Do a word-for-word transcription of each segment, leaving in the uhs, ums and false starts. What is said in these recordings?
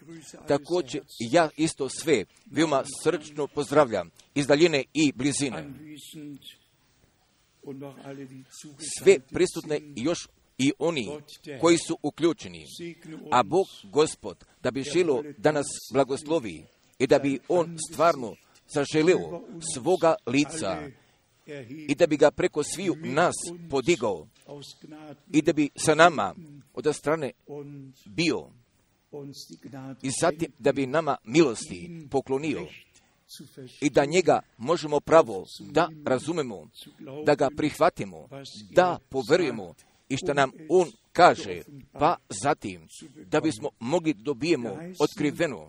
Također ja isto sve veoma srčno pozdravljam iz daljine i blizine. Sve prisutne još i oni koji su uključeni. A Bog Gospod da bi želio da nas blagoslovi i da bi On stvarno zaželio svoga lica i da bi ga preko sviju nas podigao i da bi sa nama od strane bio i zatim da bi nama milosti poklonio i da njega možemo pravo da razumemo, da ga prihvatimo, da poverujemo i što nam on kaže, pa zatim da bismo mogli dobijemo otkriveno.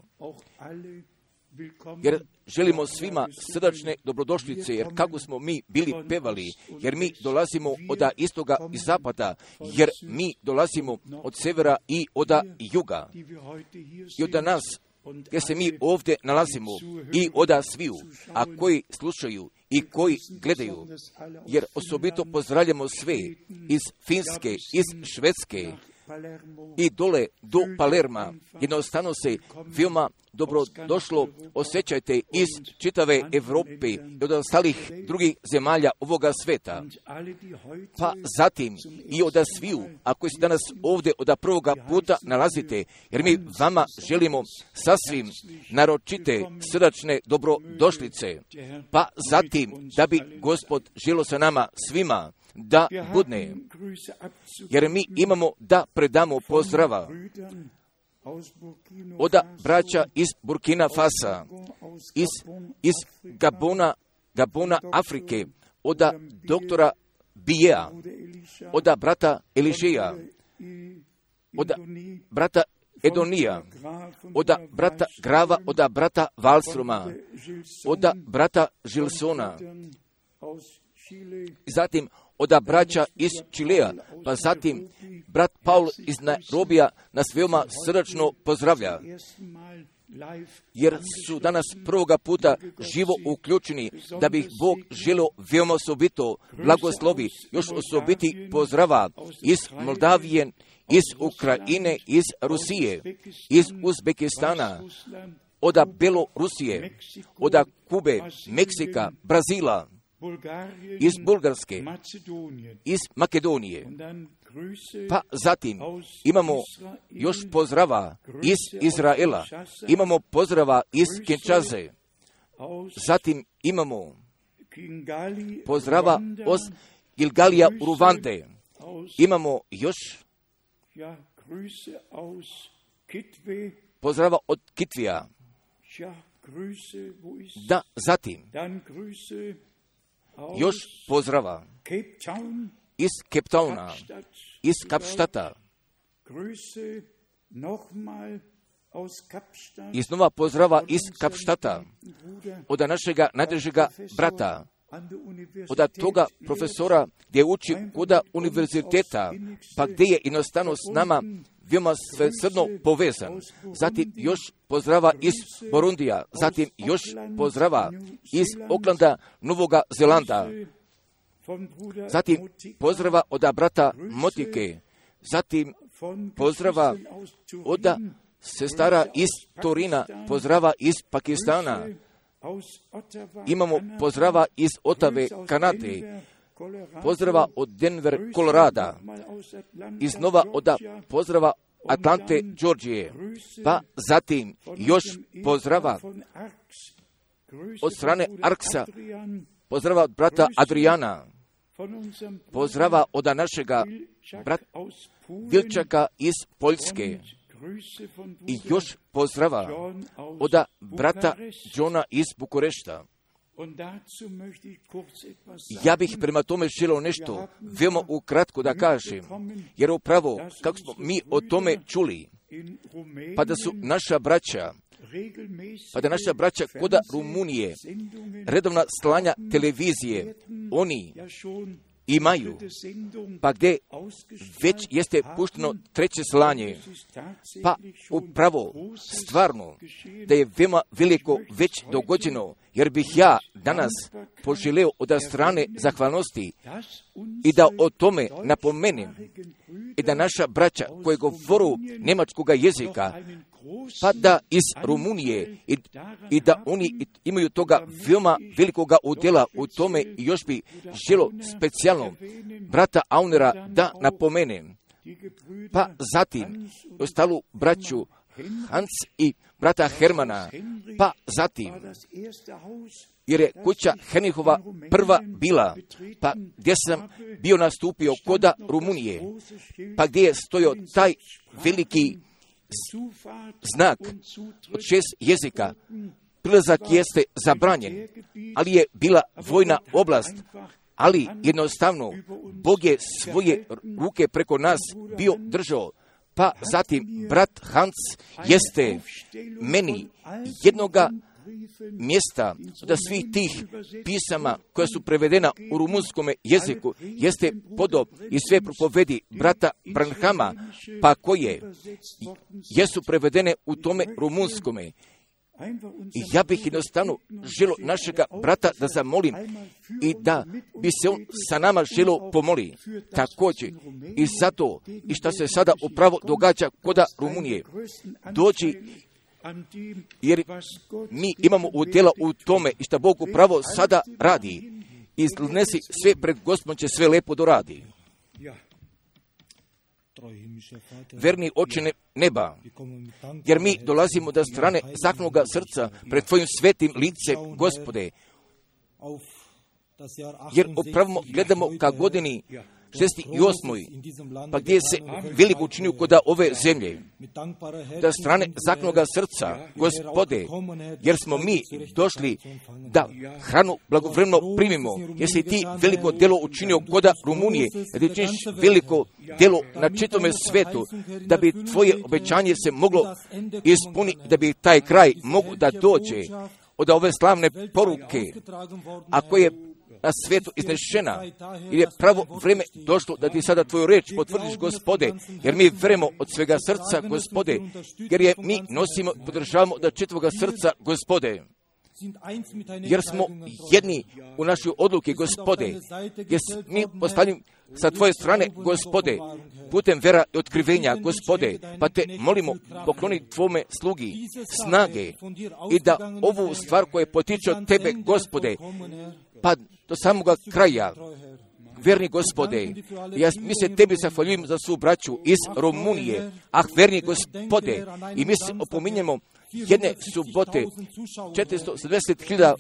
Jer želimo svima srdačne dobrodošlice, jer kako smo mi bili pevali, jer mi dolazimo od istoga i zapada, jer mi dolazimo od severa i od juga. I od nas, jer se mi ovdje nalazimo, i od sviju, a koji slušaju i koji gledaju, jer osobito pozdravljamo sve iz Finske, iz Švedske, i dole do Palerma. Jednostavno se veoma dobro došlo osjećajte iz čitave Evrope i od ostalih drugih zemalja ovoga sveta. Pa zatim i od sviju, ako se danas ovdje od prvoga puta nalazite, jer mi vama želimo sasvim naročite srdačne dobrodošlice. Pa zatim da bi Gospod želio sa nama svima da budne, jer mi imamo da predamo pozdrava od braća iz Burkina Fasa, iz, iz Gabona, Gabona Afrike, od doktora Bijea, od brata Elišeja, od brata Edonija, od brata Grava, od brata Valstroma, od brata Žilsona, zatim od braća iz Čilea, pa zatim brat Paul iz Nairobija nas veoma srdačno pozdravlja, jer su danas prvoga puta živo uključeni, da bi Bog želio veoma osobito blagoslovi, još osobiti pozdrava iz Moldavije, iz Ukrajine, iz Rusije, iz Uzbekistana, od Belorusije, od Kube, Meksika, Brazila, iz Bulgarske, iz Makedonije. Pa zatim imamo još pozdrava iz Izraela, imamo pozdrava iz Kinshase, zatim imamo pozdrava od Gilgalija u Ruvande, imamo još pozdrava od Kitvija, da zatim još pozdrava iz Cape Towna, iz Kapštata, i znova pozdrava iz Kapštata, od našega najdražega brata, od toga profesora gdje uči kod univerziteta, pa gdje je jednostavno s nama veoma svesrdno povezan. Zatim još pozdrava iz Burundija, zatim još pozdrava iz Oklanda, Novoga Zelanda, zatim pozdrava od brata Motike, zatim pozdrava od sestara iz Torina, pozdrava iz Pakistana, imamo pozdrava iz Otave, Kanade, pozdrava od Denver, Kolorada, iznova od pozdrava Atlante, Georgije, pa zatim još pozdrava od strane Arksa, pozdrava od brata Adriana, pozdrava od našega brata Vilčaka iz Poljske i još pozdrava od brata Johna iz Bukurešta. Ja bih prema tome želio nešto veoma ukratko da kažem, jer upravo kako smo mi o tome čuli, pa da su naša braća, pa da naša braća kod Rumunije, redovna slanja televizije, oni imaju, pa gdje već jeste pušteno treće slanje, pa upravo stvarno da je veoma veliko već dogođeno, jer bih ja danas poželeo od strane zahvalnosti i da o tome napomenem i da naša braća koje govoru njemačkog jezika pa da iz Rumunije i, i da oni imaju toga veoma velikoga udjela u tome i još bi želo specijalno brata Aunera da napomenem. Pa zatim ostalu braću Hans i brata Hermana, pa zatim, jer je kuća Henihova prva bila, pa gdje sam bio nastupio koda Rumunije, pa gdje je stojao taj veliki znak od šest jezika, prilazak jeste zabranjen, ali je bila vojna oblast, ali jednostavno Bog je svoje ruke preko nas bio držao. Pa zatim brat Hans jeste meni jednoga mjesta od svih tih pisama koja su prevedena u rumunskome jeziku jeste podao i sve propovedi brata Branhama, pa koje jesu prevedene u tome rumunskome. I ja bih jednostavno želo našega brata da zamolim i da bi se on sa nama želo pomoli. Također i zato i što se sada upravo događa koda Rumunije. Dođi, jer mi imamo udjela u tome i što Bog upravo sada radi. Iznesi sve pred Gospodom će sve lepo doradi. Verni oče neba, jer mi dolazimo do strane zaknoga srca pred tvojim svetim licem, Gospode, jer upravo gledamo ka godini šezdeset osam. Pa gdje se veliko učinio koda ove zemlje, da strane zaknoga srca, Gospode, jer smo mi došli da hranu blagovremeno primimo, jer si ti veliko djelo učinio koda Rumunije, da ti činiš veliko djelo na čitome svetu, da bi tvoje obećanje se moglo ispuniti, da bi taj kraj mogu da dođe od ove slavne poruke, a koje je na svijetu iznešena, jer je pravo vrijeme došlo da ti sada tvoju reč potvrdiš, Gospode, jer mi verujemo od svega srca, Gospode, jer je mi nosimo i podržavamo da čitavoga srca, Gospode, jer smo jedni u našoj odluki, Gospode, jer mi postavljamo sa tvoje strane, Gospode, putem vera i otkrivenja, Gospode, pa te molimo pokloni tvome slugi snage i da ovu stvar koja potiče od tebe, Gospode, pa do samoga kraja, verni Gospode, ja mi se tebi zahvaljujem za svu braću iz Rumunije, ah, verni Gospode, i mi se opominjemo jedne subote četiristo sedamdeset hiljada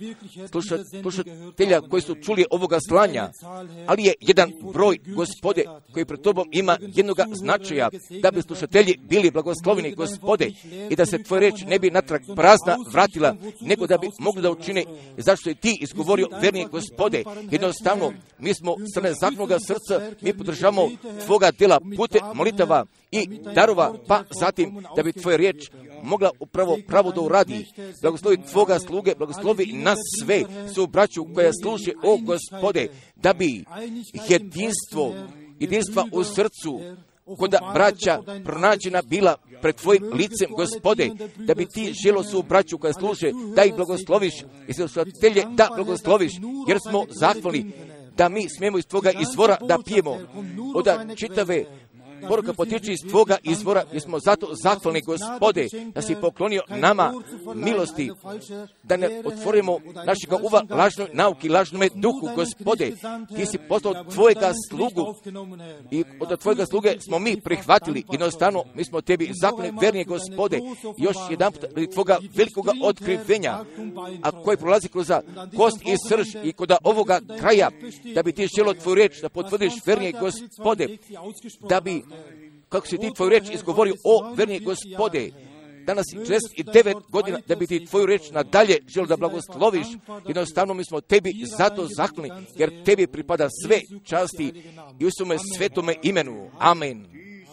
slušatelja koji su čuli ovoga slanja, ali je jedan broj, Gospode, koji pred tobom ima jednoga značaja, da bi slušatelji bili blagosloveni, Gospode, i da se tvoja reč ne bi natrag prazna vratila, nego da bi mogli da učine, zašto je ti izgovorio, verni Gospode, jednostavno, mi smo strane zaknoga srca, mi podržavamo tvoga djela putem molitava i darova, pa zatim da bi tvoja riječ mogla upravo pravo da uradi. Blagoslovi tvoga sluge, blagoslovi nas sve, su braću koja služe, o Gospode, da bi jedinstvo, jedinstva u srcu, koda braća pronađena bila pred tvojim licem, Gospode, da bi ti želo su braću koja služe, da ih blagosloviš, i slušatelje da blagosloviš, jer smo zahvalni da mi smijemo iz tvoga izvora da pijemo, od čitave poruka potiče iz tvoga izvora, jer smo zato zahvalni, Gospode, da si poklonio nama milosti, da ne otvorimo našega uva lažnoj nauki, lažnome duhu, Gospode, ti si poslao tvojega slugu i od tvojega sluge smo mi prihvatili, jednostavno mi smo tebi zahvalni, verni, Gospode, još jedan put radi tvoga velikoga otkrivenja, a koji prolazi kroz kost i srž i kod ovoga kraja, da bi ti želo tvoju reč da potvrdiš, verni, Gospode, da bi, kako si ti tvoju reč izgovorio, o verni Gospode, danas je šezdeset devet godina, da bi ti tvoju reč nadalje želio da blagosloviš, jednostavno mi smo tebi zato zahvalni, jer tebi pripada sve časti i u svome svetome imenu. Amen.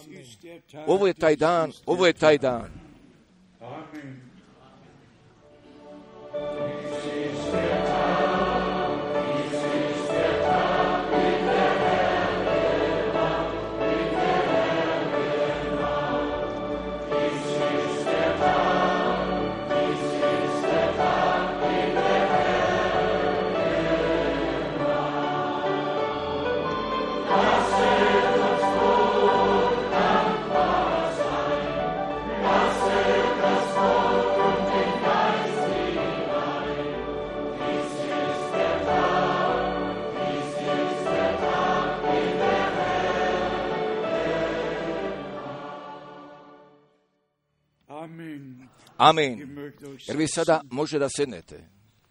Ovo je taj dan, ovo je taj dan. Amen. Lass es Amen. Jer vi sada može da sednete.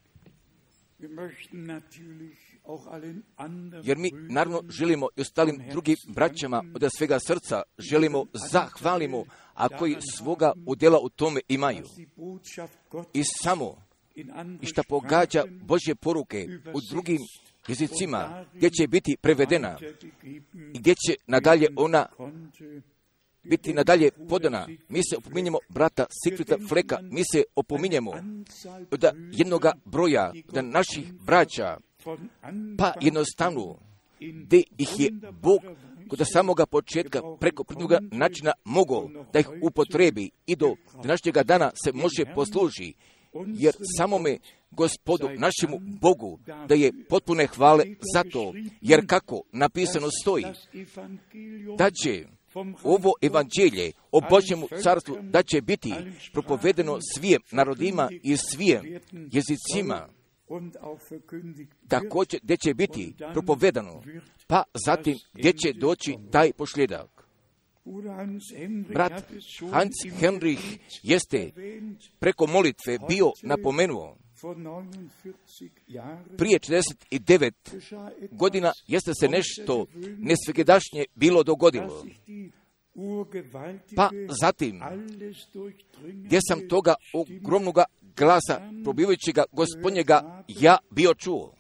Jer mi naravno želimo i ostalim drugim braćama od svega srca želimo zahvalimo, a koji svoga udjela u tome imaju. I samo i šta pogađa Božje poruke u drugim jezicima, gdje će biti prevedena i gdje će nadalje ona biti nadalje podana. Mi se opominjemo brata Sigfrida Fleka, mi se opominjemo da jednoga broja, da naših braća, pa jednostavno, gdje ih je Bog kod samoga početka preko prednoga načina mogao da ih upotrebi i do današnjega dana se može posluži, jer samome Gospodu, našemu Bogu, da je potpune hvale za to, jer kako napisano stoji, da će ovo evanđelje o Božjemu carstvu da će biti propovedeno svijem narodima i svijem jezicima, također gdje će biti propovedano, pa zatim gdje će doći taj posljedak. Brat Hans Henrich jeste preko molitve bio napomenuo, prije četrdeset devet godina jeste se nešto nesvegedašnje bilo dogodilo. Pa zatim, gdje sam toga ogromnoga glasa probivajućega gospodnjega ja bio čuo.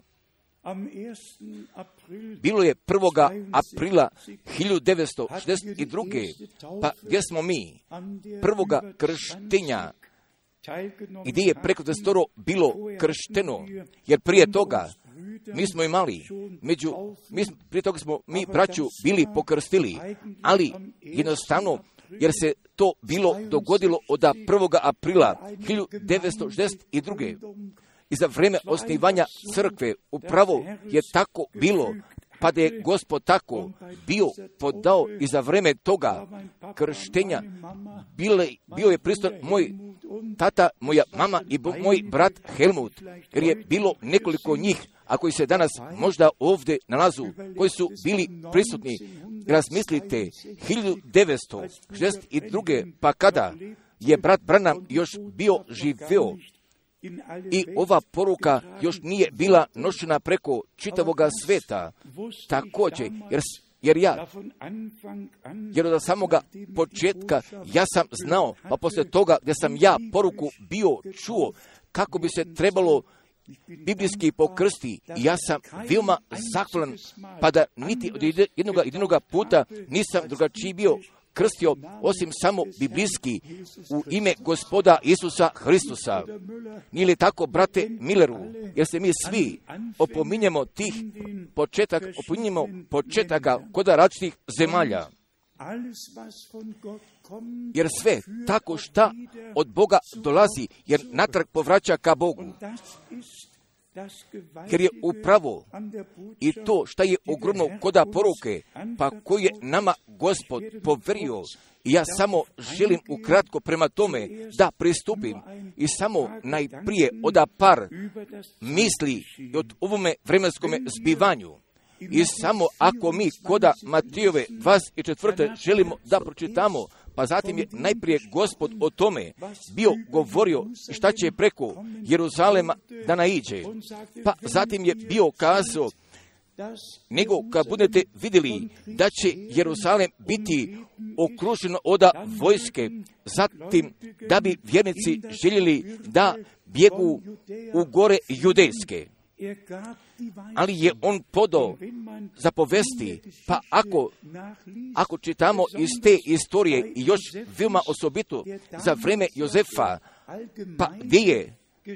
Bilo je prvoga aprila hiljadu devetsto šezdeset druge. Pa gdje smo mi prvoga krštenja, gdje je preko desetoro bilo kršteno, jer prije toga mi smo imali, među, mi, prije toga smo mi braću bili pokrstili, ali jednostavno, jer se to bilo dogodilo od prvoga aprila hiljadu devetsto šezdeset druge. I za vreme osnivanja crkve upravo je tako bilo, pa da je Gospod tako bio podao i za vreme toga krštenja bile, bio je prisutan moj tata, moja mama i moj brat Helmut, jer je bilo nekoliko njih, a koji se danas možda ovdje nalazu, koji su bili prisutni. Razmislite, hiljadu devetsto šezdeset druge. pa kada je brat Branham još bio živeo, i ova poruka još nije bila nošena preko čitavoga sveta, također, jer, jer ja, jer od samoga početka ja sam znao, pa poslije toga gdje sam ja poruku bio čuo, kako bi se trebalo biblijski pokrsti, i ja sam veoma zahvalan, pa da niti od jednog jedinog puta nisam drugačiji bio krstio, osim samo biblijski, u ime Gospoda Isusa Hristusa. Nije li tako, brate Milleru, jer se mi svi opominjemo tih početak, opominjemo početaka kod različitih zemalja. Jer sve tako šta od Boga dolazi, jer natrag povraća ka Bogu. Jer je upravo i to šta je ogromno koda poruke, pa koje je nama Gospod poverio, i ja samo želim ukratko prema tome da pristupim i samo najprije oda par misli od ovome vremenskome zbivanju. I samo ako mi koda Matijove dvadeset četvrte želimo da pročitamo, pa zatim je najprije Gospod o tome bio govorio šta će preko Jeruzalema da naiđe. Pa zatim je bio kazao, nego kad budete vidjeli da će Jeruzalem biti okruženo od vojske, zatim da bi vjernici željeli da bjegu u gore judejske. Ali je on podao zapovesti, pa ako, ako čitamo iz te istorije i još veoma osobito za vreme Jozefa, pa gdje je,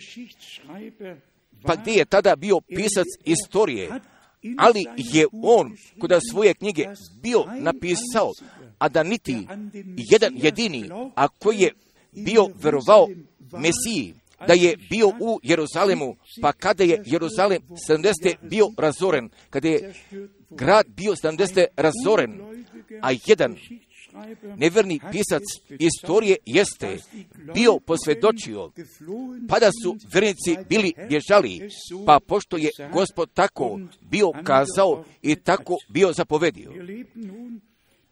pa gdje je tada bio pisac istorije, ali je on kod svoje knjige bio napisao, a da niti jedan jedini, a koji je bio verovao Mesiji, da je bio u Jeruzalemu, pa kada je Jeruzalem sedamdesete bio razoren, kada je grad bio sedamdesete razoren, a jedan neverni pisac istorije jeste bio posvjedočio, pa da su vernici bili bježali, pa pošto je Gospod tako bio kazao i tako bio zapovedio.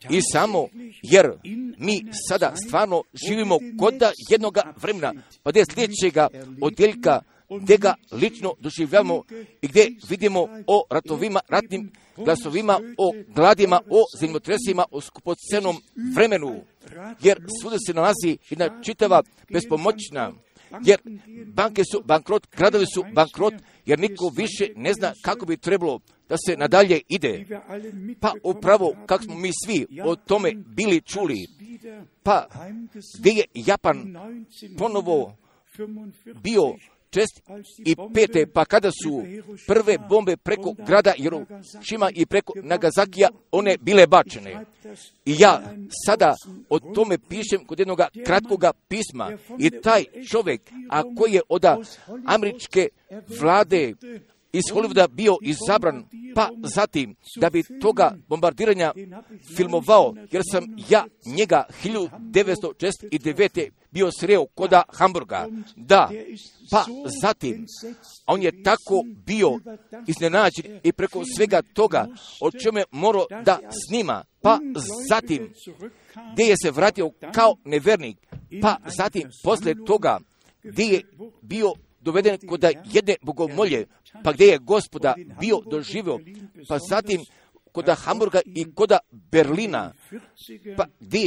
I samo jer mi sada stvarno živimo kod jednoga vremena, pa gdje sljedećega odjeljka, gdje ga lično doživljamo i gdje vidimo o ratovima, ratnim glasovima, o gladima, o zemljotresima, o skupocenom vremenu, jer svuda se nalazi jedna čitava bespomoćna, jer banke su bankrot, gradovi su bankrot, jer niko više ne zna kako bi trebalo da se nadalje ide. Pa upravo kako smo mi svi o tome bili čuli, pa gdje je Japan ponovo bio čest i pete, pa kada su prve bombe preko grada Hirošima i preko Nagasakija, one bile bačene. I ja sada o tome pišem kod jednog kratkoga pisma. I taj čovjek, a koji je od američke vlade iz Hollywooda bio izabran, pa zatim da bi toga bombardiranja filmovao, jer sam ja njega hiljadu devetsto šezdeset devete bio sreo koda Hamburga. Da, pa zatim, on je tako bio iznenađen i preko svega toga o čemu je morao da snima, pa zatim gdje je se vratio kao nevernik, pa zatim posle toga gdje je bio doveden kod jedne bogomolje, pa gdje je Gospoda bio doživio, pa zatim kod Hamburga i kod Berlina, pa gdje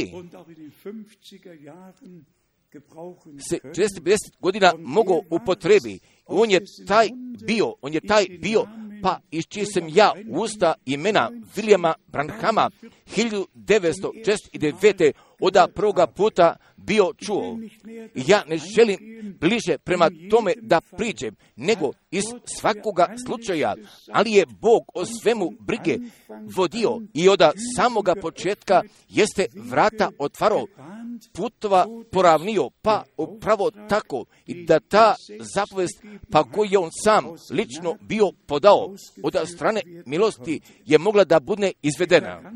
se četrdeset pedeset godina mogao upotrebi. On je taj bio, on je taj bio, pa iščio sam ja usta imena Williama Branhama hiljadu devetsto šezdeset devete oda prvoga puta bio čuo. Ja ne želim bliže prema tome da priđem, nego iz svakoga slučaja, ali je Bog o svemu brige vodio i od samoga početka jeste vrata otvarao, putova poravnio, pa upravo tako i da ta zapovest, pa koju je on sam lično bio podao od strane milosti, je mogla da bude izvedena.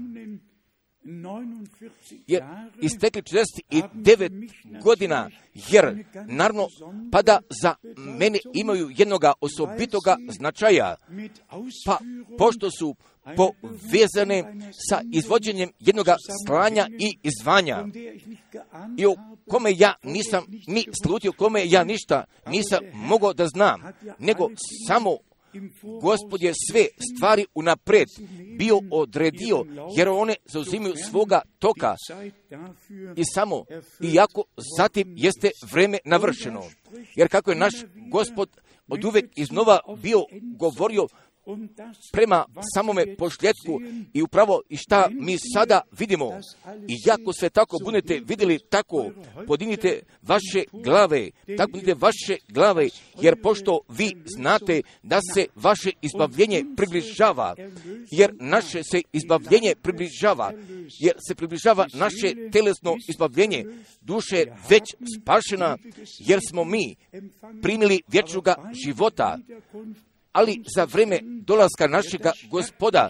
Jer istekli četrdeset devet godina, jer naravno pada za mene imaju jednoga osobitoga značaja, pa pošto su povezane sa izvođenjem jednoga slanja i izvanja, i o kome ja nisam ni slutio, kome ja ništa nisam mogao da znam, nego samo Gospod je sve stvari unapred bio odredio, jer one zauzimaju svoga toka i samo, iako zatim jeste vreme navršeno. Jer kako je naš Gospod od uvek iznova bio govorio prema samome pošljetku i upravo i šta mi sada vidimo. I jako sve tako budete vidjeli tako, podignite vaše glave, tako podignite vaše glave, jer pošto vi znate da se vaše izbavljenje približava, jer naše se izbavljenje približava, jer se približava naše telesno izbavljenje, duše već spašena, jer smo mi primili vječnoga života. Ali za vreme dolaska našega Gospoda,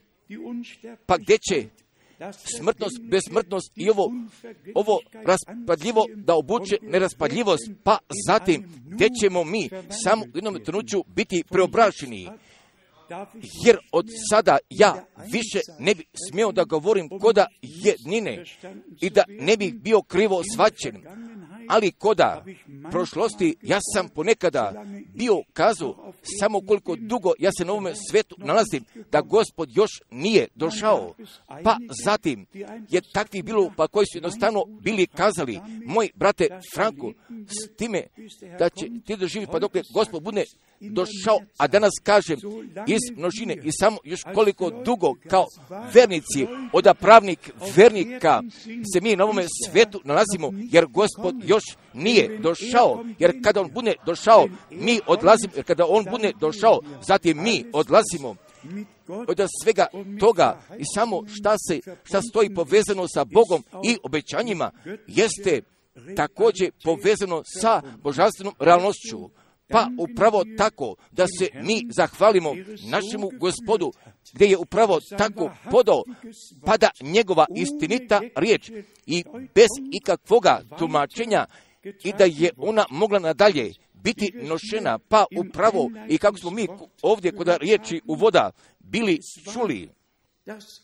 pa gdje će smrtnost, besmrtnost i ovo, ovo raspadljivo da obuče neraspadljivost, pa zatim gdje ćemo mi samo u jednom trenutku biti preobraženi. Jer od sada ja više ne bi smio da govorim koda jednine i da ne bih bio krivo shvaćen. Ali koda prošlosti ja sam ponekada bio kazao samo koliko dugo ja se na ovome svetu nalazim, da Gospod još nije došao. Pa zatim je takvi bilo pa koji su jednostavno bili kazali, moj brate Franko, s time da će ti doživjeti pa dok je Gospod bude došao, a danas kažem iz množine i samo još koliko dugo kao vernici od pravnik vernika se mi na ovome svetu nalazimo, jer Gospod još nije došao, jer kada on bude došao, mi odlazimo, jer kada on bude došao, zatim mi odlazimo od svega toga i samo šta se, šta stoji povezano sa Bogom i obećanjima, jeste također povezano sa božanstvenom realnošću. Pa upravo tako da se mi zahvalimo našemu Gospodu, gdje je upravo tako podao, pada njegova istinita riječ i bez ikakvoga tumačenja i da je ona mogla nadalje biti nošena, pa upravo i kako smo mi ovdje kod riječi uvoda bili čuli,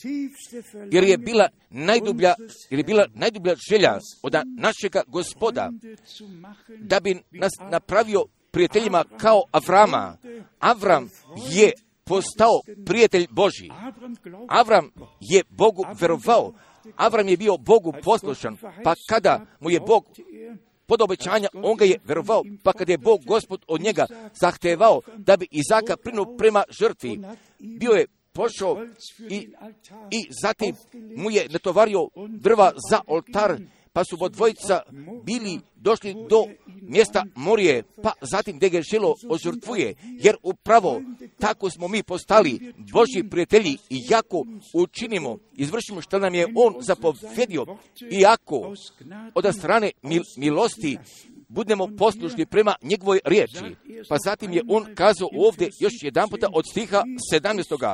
jer je bila najdublja, jer je bila najdublja želja od našega Gospoda, da bi nas napravio prijateljima kao Avrama. Avram je postao prijatelj Božji. Avram je Bogu verovao. Avram je bio Bogu poslušan, pa kada mu je Bog pod obećanja, on ga je verovao, pa kada je Bog Gospod od njega zahtevao da bi Izaka prinuo prema žrtvi, bio je pošao i, i zatim mu je natovario drva za oltar, pa su dvojica bili došli do mjesta Morije, pa zatim gdje ga želo ožrtvuje, jer upravo tako smo mi postali Božji prijatelji i jako učinimo, izvršimo što nam je on zapovjedio, i ako od strane mil, milosti budemo poslušni prema njegovoj riječi. Pa zatim je on kazao ovdje još jedan puta od stiha sedamnaestoga.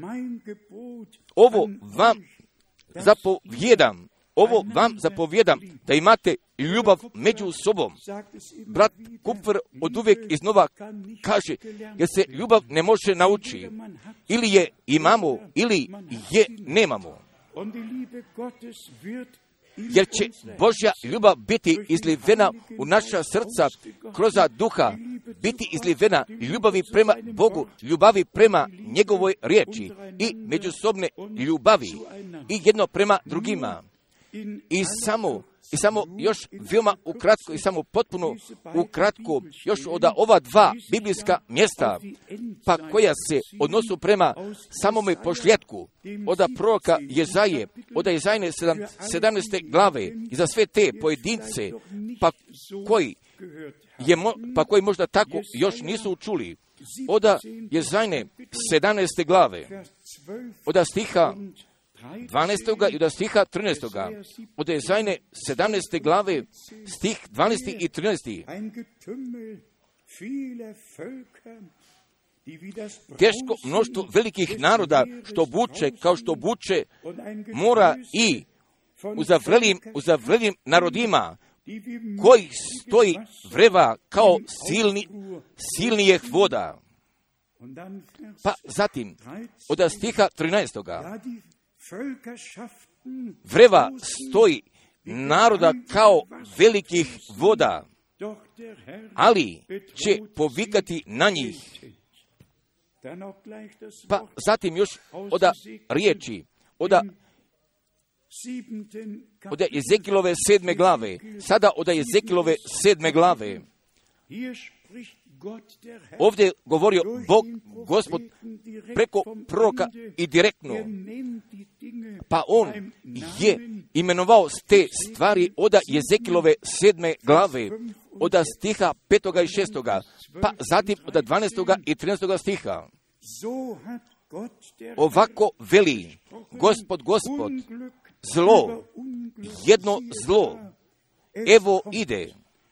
Ovo vam zapovjedam, ovo vam zapovjedam, da imate ljubav među sobom. Brat Kupfer od uvijek iznova kaže, jer se ljubav ne može nauči. Ili je imamo, ili je nemamo. Jer će Božja ljubav biti izlivena u naša srca kroz duha, biti izlivena ljubavi prema Bogu, ljubavi prema njegovoj riječi i međusobne ljubavi i jedno prema drugima. I samo, i samo još veoma ukratko i samo potpuno ukratko još od ova dva biblijska mjesta, pa koja se odnosu prema samome pošljetku, od proroka Jezaje, od Jezajne sedamnaeste glave, i za sve te pojedince, pa koji, je, pa koji možda tako još nisu čuli, od Jezajne sedamnaeste glave, od stiha dvanaestoga i od stiha trinaestoga. Od Jezajne sedamnaeste glave, stih dvanaesti i trinaesti. Teško mnoštvo velikih naroda, što buče, kao što buče mora, i u zavrelim, u zavrelim narodima, koji stoji vreva kao silni, silnijih voda. Pa zatim, od stiha trinaestoga. Vreva stoji naroda kao velikih voda, ali će povikati na njih. Pa zatim još od riječi, od, od Jezekilove sedme glave, sada od Jezekilove sedme glave. Ovdje je govorio Bog, Gospod, preko proroka i direktno. Pa on je imenovao te stvari od Jezekilove sedme glave, od stiha petoga i šestoga, pa zatim od dvanaestoga i trinaestoga stiha. Ovako veli Gospod, Gospod, zlo, jedno zlo, evo ide.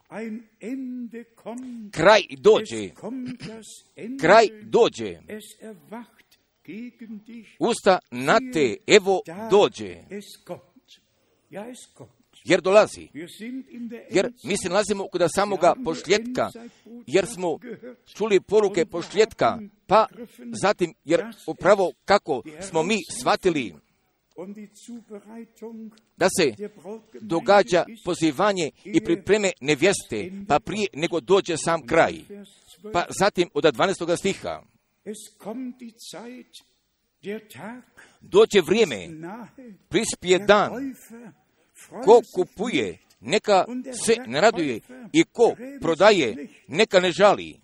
Kraj dođe, kraj dođe, usta na te, evo dođe, jer dolazi, jer mi se nalazimo kod samoga pošljetka, jer smo čuli poruke pošljetka, pa zatim, jer upravo kako smo mi shvatili da se događa pozivanje i pripreme nevjeste, pa prije nego dođe sam kraj. Pa zatim od dvanaestoga stiha. Dođe vrijeme, prispije dan, ko kupuje, neka se ne raduje, i ko prodaje, neka ne žali,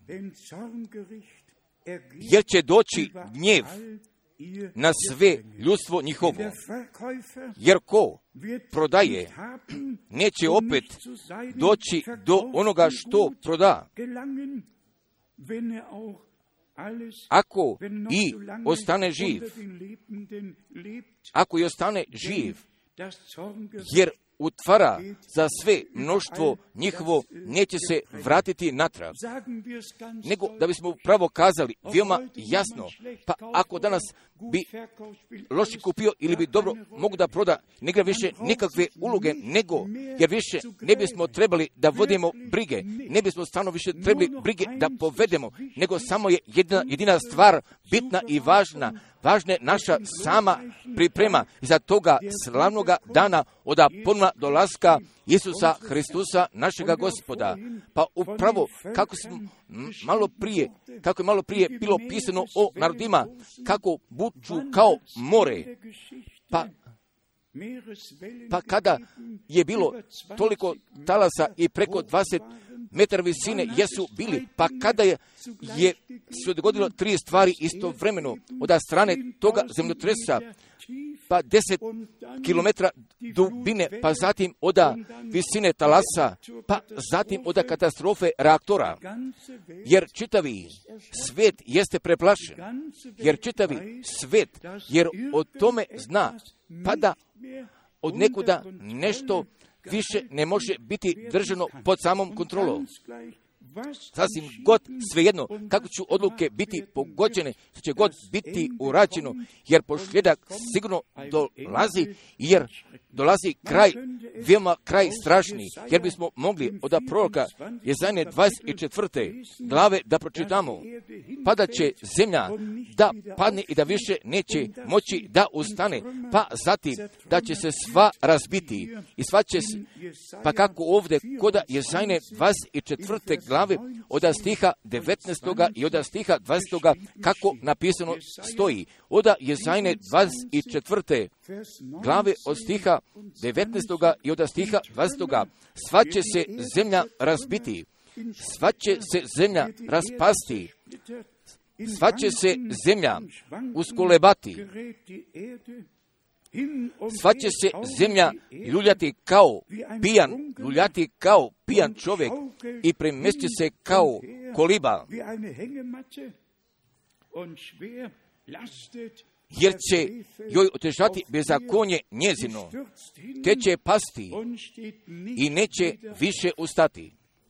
jer će doći gnjev na sve ljudstvo njihovo. Jer ko prodaje, neće opet doći do onoga što proda. Ako i ostane živ, ako i ostane živ, jer utvara za sve mnoštvo njihovo neće se vratiti natrag. Nego da bismo pravo kazali, veoma jasno, pa ako danas bi loši kupio ili bi dobro mogu da proda, ne igra više nikakve uloge, nego, jer više ne bismo trebali da vodimo brige, ne bismo stvarno više trebali brige da povedemo, nego samo je jedina, jedina stvar bitna i važna, važna je naša sama priprema za toga slavnoga dana od ponovnog dolaska Isusa Hristusa, našega Gospoda. Pa upravo kako smo malo prije, kako je malo prije bilo pisano o narodima, kako buču kao more, pa Pa kada je bilo toliko talasa i preko dvadeset metara visine jesu bili, pa kada je, je se dogodilo tri stvari istovremeno od strane toga zemljotresa, pa deset kilometara dubine, pa zatim od visine talasa, pa zatim od katastrofe reaktora. Jer čitavi svet jeste preplašen, jer čitavi svet, jer o tome zna, pa da od nekuda nešto više ne može biti držano pod samom kontrolom. Sasvim god, svejedno, kako će odluke biti pogođene, što će god biti urađeno, jer posljedak sigurno dolazi, jer dolazi kraj, veoma kraj strašni, jer bismo mogli od proroka Jesaje dvadeset četvrte glave da pročitamo, pa da će zemlja da padne i da više neće moći da ustane, pa zatim da će se sva razbiti i sva će se, pa kako ovdje kod Jesaje dvadeset četvrte glave od stiha devetnaestog i od stiha dvadesetog kako napisano stoji. Od Jesaje dvadeset četvrte glave od stiha devetnaestog i od stiha dvadesetog sva će se zemlja razbiti, sva će se zemlja raspasti, sva će se zemlja uskolebati, sva će se zemlja ljuljati kao pijan, ljuljati kao pijan čovjek i premesti se kao koliba, jer će joj otežati bezakonje njezino, te će pasti i neće više ustati.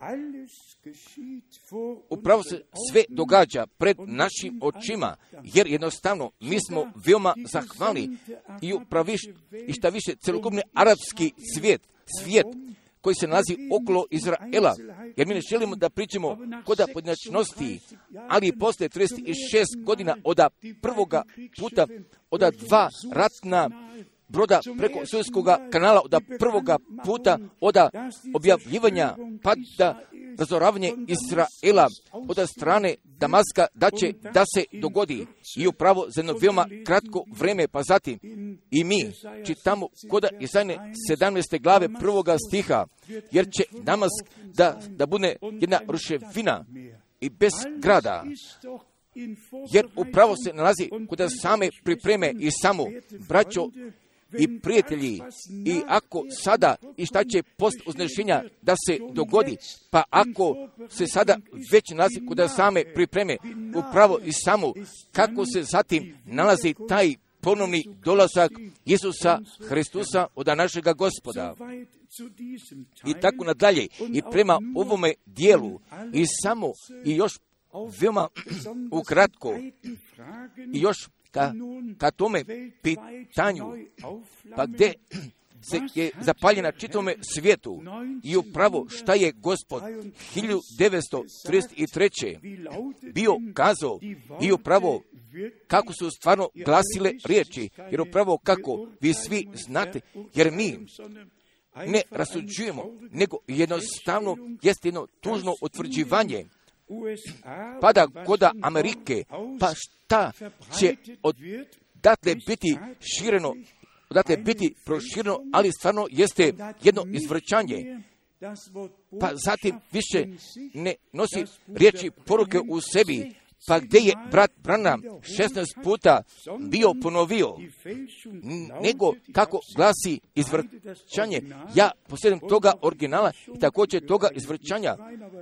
Upravo se sve događa pred našim očima, jer jednostavno mi smo veoma zahvalni i upravo i šta više celokupni arapski svijet, svijet koji se nalazi okolo Izraela, jer mi ne želimo da pričamo kod pojedinačnosti, ali posle trideset šest godina od prvoga puta, od dva ratna broda preko Suezskog kanala, od prvoga puta, od objavljivanja pada razoravanje Izraela od strane Damaska, da će da se dogodi i upravo za jedno veoma kratko vreme, pa zatim i mi čitamo kod Jesaje sedamnaeste glave prvoga stiha, jer će Damask da, da bude jedna ruševina i bez grada, jer upravo se nalazi kod same pripreme i samo braćo i prijatelji, i ako sada i šta će post uznešenja da se dogodi, pa ako se sada već nalazi kod same pripreme, upravo i samo kako se zatim nalazi taj ponovni dolazak Isusa Hristusa od našega Gospoda. I tako nadalje, i prema ovome dijelu, i samo, i još veoma ukratko, i još ka, ka tome pitanju, pa gdje se je zapaljena čitome svijetu i upravo šta je Gospod hiljadu devetsto trideset treće bio kazao i upravo kako su stvarno glasile riječi, jer upravo kako vi svi znate, jer mi ne rasuđujemo, nego jednostavno jeste jedno tužno utvrđivanje, pa da kod Amerike, pa šta će odatle biti šireno, odatle biti prošireno, ali stvarno jeste jedno izvrćanje, pa zatim više ne nosi riječi poruke u sebi, pa gdje je brat Branham šesnaest puta bio ponovio, nego kako glasi izvrćanje. Ja posjedujem toga originala i također toga izvrćanja,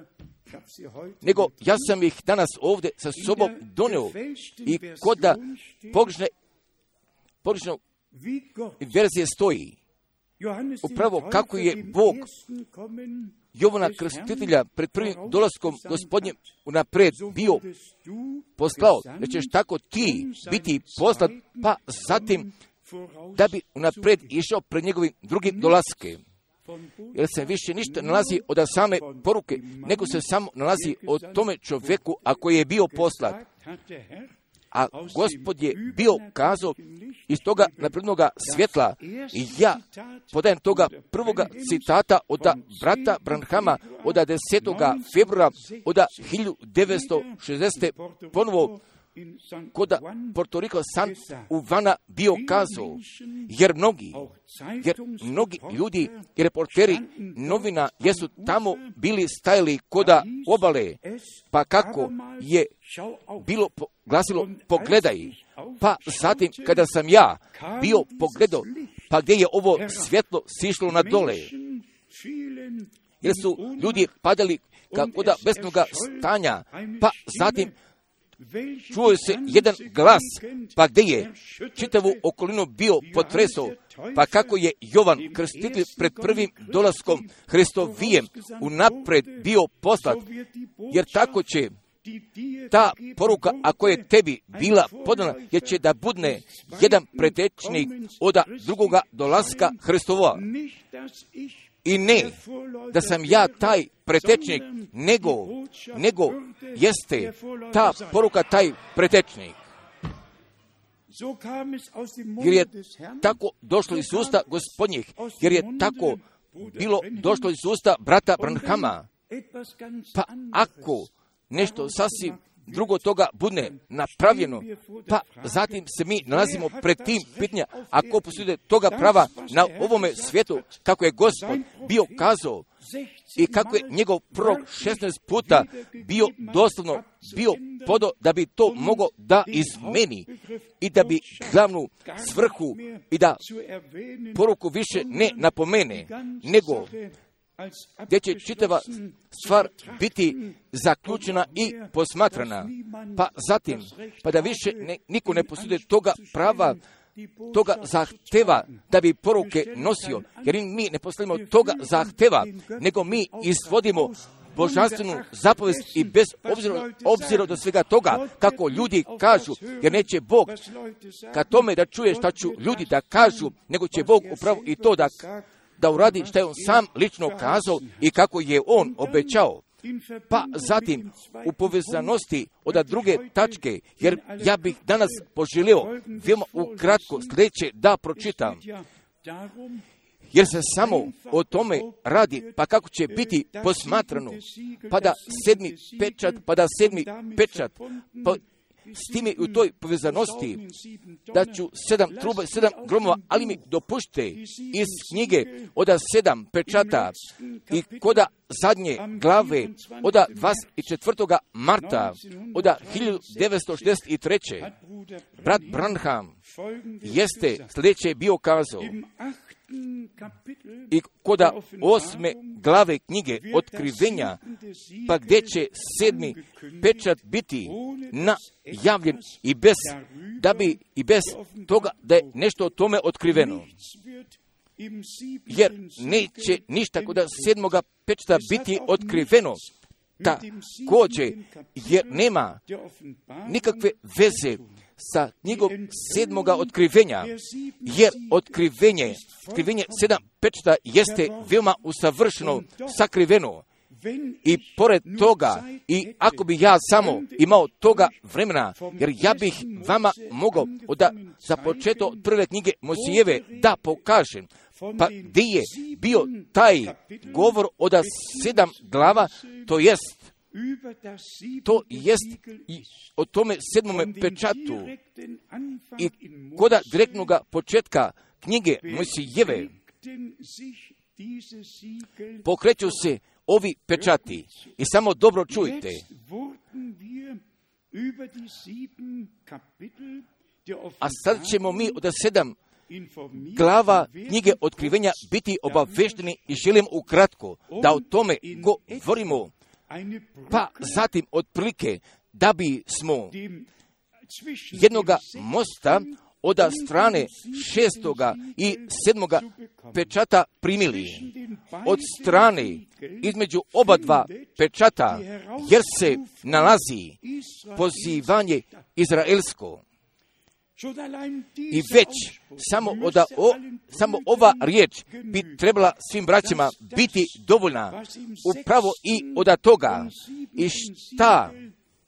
nego ja sam ih danas ovdje sa sobom donio i kod da pogrešne, pogrešne verzije stoji. Upravo kako je Bog Jovana Krstitelja pred prvim dolaskom Gospodnjem unaprijed bio poslao, da ćeš tako ti biti poslat, pa zatim da bi unaprijed išao pred njegovim drugim dolaske. Jer se više ništa nalazi od same poruke, nego se samo nalazi o tome čovjeku, a koji je bio poslat. a Gospod je bio kazao iz toga naprednoga svjetla. I ja podajem toga prvoga citata od brata Branhama od desetoga februara od hiljadu devetsto šezdesete ponovo kod Porto Rico San Uvana bio kazao, jer mnogi, jer mnogi ljudi i reporteri novina jesu tamo bili stajali koda obale, pa kako je bilo glasilo pogledaj, pa zatim kada sam ja bio pogledao, pa gdje je ovo svjetlo sišlo na dole, jer su ljudi padali kako da besnoga stanja, pa zatim čuo se jedan glas, pa gdje je čitavu okolinu bio potresao, pa kako je Jovan Krstitelj pred prvim dolaskom Hristovijem unapred bio poslat, jer tako će ta poruka, ako je tebi bila podana, jer će da budne jedan pretečnik od drugoga dolaska Hristova. I ne, da sam ja taj pretečnik, nego, nego jeste ta poruka taj pretečnik. Jer je tako došlo iz usta Gospodnjih, jer je tako bilo došlo iz usta brata Branhama. Pa ako nešto sasvim drugo toga bude napravljeno, pa zatim se mi nalazimo pred tim pitanja, ako posude toga prava na ovome svijetu, kako je Gospod bio kazao i kako je njegov prorok šesnaest puta bio doslovno bio podo da bi to mogo da izmeni i da bi glavnu svrhu i da poruku više ne napomene, nego gdje će čitava stvar biti zaključena i posmatrana, pa zatim, pa da više ne, niko ne posjeduje toga prava, toga zahteva da bi poruke nosio, jer mi ne postavimo toga zahteva, nego mi izvodimo božanstvenu zapovest i bez obzira, obzira do svega toga, kako ljudi kažu, jer neće Bog ka tome da čuje šta ću ljudi da kažu, nego će Bog upravo i to da da uradi što je on sam lično kazao i kako je on obećao. Pa zatim u povezanosti od druge tačke, jer ja bih danas poželio veoma ukratko sljedeće da pročitam, jer se samo o tome radi, pa kako će biti posmatrano, pa da sedmi pečat, pa da sedmi pečat, pa s time u toj povezanosti da ću sedam truba, sedam gromova, ali mi dopušte iz knjige od sedam pečata i koda zadnje glave od dvadeset četvrtog marta od hiljadu devetsto šezdeset treće. Brat Branham jeste sljedeće bio kazao i koda osme glave knjige Otkrivenja, pa gdje će sedmi pečat biti najavljen i bez, da bi i bez toga da je nešto o tome otkriveno. Jer neće ništa koda sedmoga pečata biti otkriveno također, jer nema nikakve veze sa knjigom sedmoga otkrivenja, jer otkrivenje, otkrivenje sedam pečata jeste veoma usavršeno, sakriveno. I pored toga, i ako bi ja samo imao toga vremena, jer ja bih vama mogao da za početo od prve knjige Mojsijeve da pokažem, pa gdje je bio taj govor od sedam glava, to jest To jest i o tome sedmome pečatu i koda direktnog početka knjige Mojsijeve pokreću se ovi pečati. I samo dobro čujte. A sad ćemo mi od sedam glava knjige Otkrivenja biti obavešteni i želim ukratko da o tome govorimo. Pa zatim otprilike da bi smo jednoga mosta od strane šestoga i sedmoga pečata primili. Od strane između oba dva pečata, jer se nalazi pozivanje izraelsko. I već samo, oda, o, samo ova riječ bi trebala svim braćima biti dovoljna upravo i od toga. I šta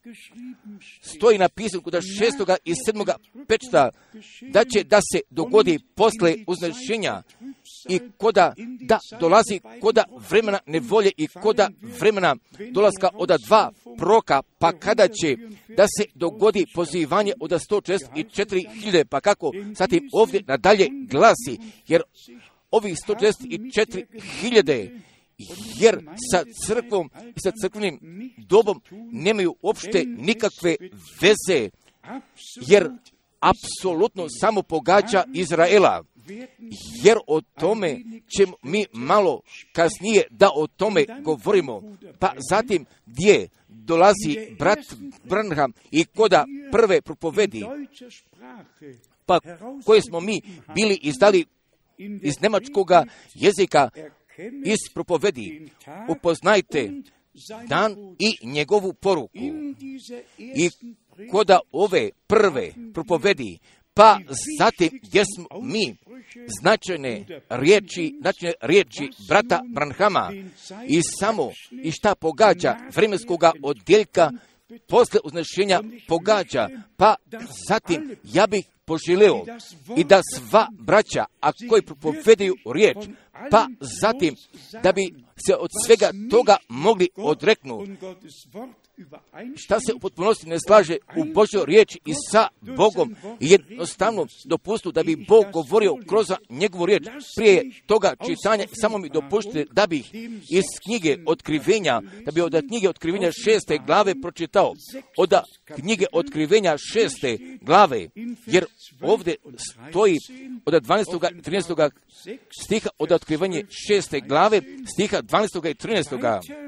stoji napisano kod šestoga i sedmoga pečata da će da se dogodi posle uznešenja i koda da dolazi koda vremena nevolje i koda vremena dolaska od dva proka, pa kada će da se dogodi pozivanje od sto četrdeset četiri hiljade, pa kako zatim ovdje nadalje glasi, jer ovih sto četrdeset četiri hiljade, jer sa crkvom i sa crkvenim dobom nemaju uopšte nikakve veze, jer apsolutno samo pogađa Izraela. Jer o tome ćemo mi malo kasnije da o tome govorimo. Pa zatim gdje dolazi brat Branham i koda prve propovedi, pa koje smo mi bili izdali iz nemačkoga jezika, iz propovedi, upoznajte dan i njegovu poruku. I koda ove prve propovedi, pa zatim gdje smo mi značajne riječi, značajne riječi brata Branhama i samo i šta pogađa vremenskoga odjeljka posle uznešenja pogađa, pa zatim ja bih poželeo i da sva braća, a koji propovedaju riječ, pa zatim da bi se od svega toga mogli odreknuti, šta se u potpunosti ne slaže u Božjoj riječi i sa Bogom, i jednostavno dopustu da bi Bog govorio kroz njegovu riječ. Prije toga čitanja samo mi dopuštite da bih iz knjige Otkrivenja, da bi od knjige Otkrivenja šeste glave pročitao, od knjige Otkrivenja šeste glave, jer ovdje stoji od dvanaestog i trinaestog stiha, od Otkrivenja šeste glave, stiha dvanaestog i trinaestog.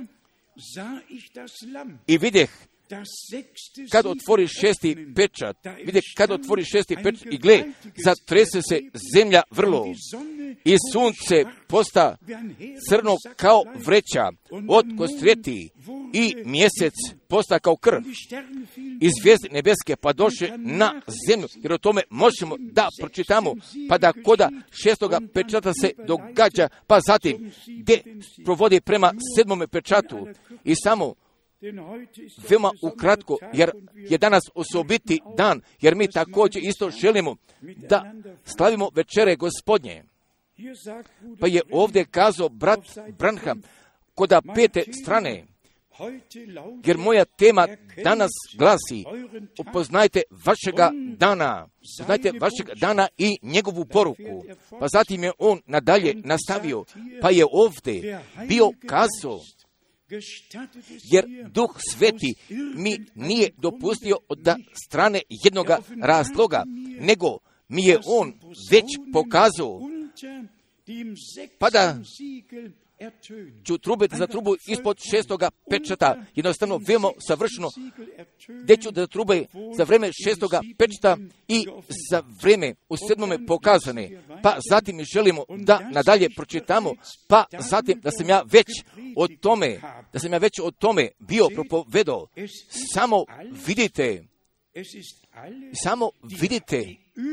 I vidjeh, kad otvori šesti pečat, vidjeh, kad otvori šesti pečat i gle, zatrese se zemlja vrlo i sunce posta crno kao vreća od kostrijeti i mjesec posta kao krv i zvijezde nebeske pa doše na zemlju, jer o tome možemo da pročitamo, pa da koda šestoga pečata se događa, pa zatim gdje provodi prema sedmome pečatu. I samo veoma ukratko, jer je danas osobiti dan, jer mi također isto želimo da slavimo večere Gospodnje. Pa je ovdje kazao brat Branham koda pete strane, jer moja tema danas glasi: upoznajte vašega dana, upoznajte vašega dana i njegovu poruku. Pa zatim je on nadalje nastavio, pa je ovdje bio kazao, jer Duh Sveti mi nije dopustio od strane jednoga razloga, nego mi je on već pokazao, pa da ću trubiti za trubu ispod šestoga pečata, jednostavno veoma savršeno, gdje ću da trube za vreme šestoga pečata i za vreme u sedmome pokazane. Pa zatim želimo da nadalje pročitamo, pa zatim da sam ja već o tome, da sam ja već o tome bio propovedao. Samo vidite, samo vidite,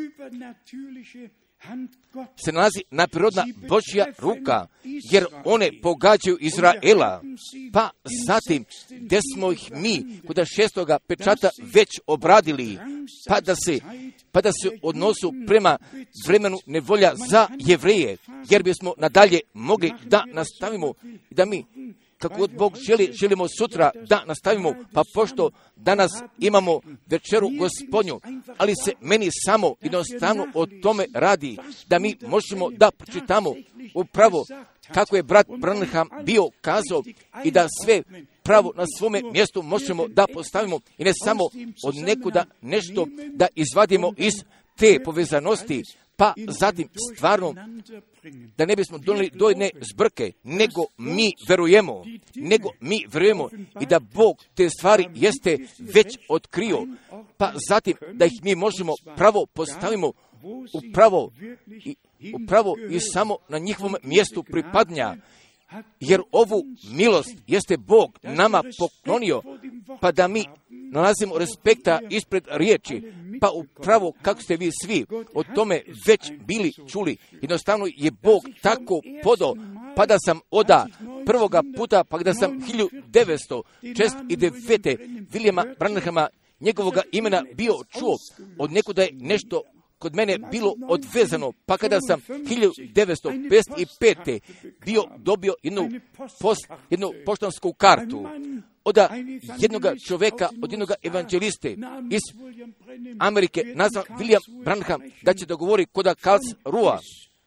se nalazi nadprirodna Božja ruka, jer one pogađaju Izraela. Pa zatim, gdje smo ih mi kod šestoga pečata već obradili, pa da se, pa da se odnosu prema vremenu nevolja za Jevreje, jer bismo nadalje mogli da nastavimo, da mi, kako god Bog želi, želimo sutra da nastavimo, pa pošto danas imamo večeru Gospodnju, ali se meni samo jednostavno o tome radi, da mi možemo da pročitamo upravo kako je brat Branham bio kazao i da sve pravo na svome mjestu možemo da postavimo i ne samo od nekuda nešto da izvadimo iz te povezanosti, pa zatim stvarno da ne bismo donijeli do jedne zbrke, nego mi verujemo, nego mi verujemo i da Bog te stvari jeste već otkrio, pa zatim da ih mi možemo pravo postavimo upravo i, upravo i samo na njihovom mjestu pripadnja, jer ovu milost jeste Bog nama poklonio, pa da mi nalazimo respekta ispred riječi, pa upravo kako ste vi svi o tome već bili čuli, jednostavno je Bog tako podao, pa da sam oda prvoga puta, pa da sam hiljadu devetsto šezdeset devete. Wiljama Branhama, njegovoga imena bio čuo, od nekuda je nešto kod mene bilo odvezano, pa kada sam hiljadu devetsto pedeset pete. bio dobio jednu, post, jednu poštansku kartu od jednog čovjeka, od jednog evanđeliste iz Amerike, nazvan William Branham, da će dogovori kod Karlsruhe.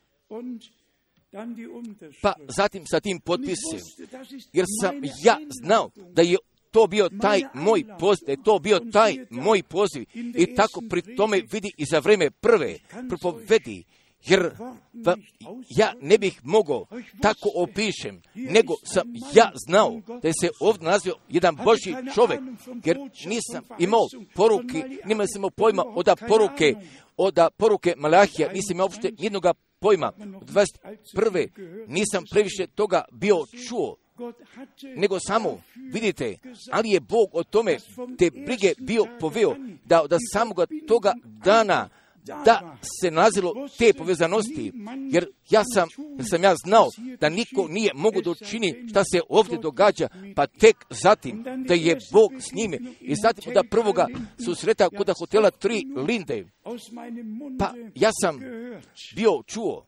Pa zatim sa tim potpisem, jer sam ja znao da je to bio taj moj poziv, da je to bio taj moj poziv i tako pri tome vidi i za vreme prve propovedi, jer va, ja ne bih mogao tako opišem, nego sam ja znao da je se ovdje nazvao jedan Božji čovjek, jer nisam imao poruke, nisam imao pojma od poruke, od poruke Malahija, nisam imao uopšte nijednog pojma. Od dvadeset prve nisam previše toga bio čuo, nego samo, vidite, ali je Bog o tome te brige bio poveo, da od samoga toga dana da se nalazilo te povezanosti, jer ja sam, jer sam ja znao da niko nije mogu da učini šta se ovdje događa, pa tek zatim da je Bog s njime. I zatim da prvoga susreta kod hotela Tri Linde, pa ja sam bio čuo,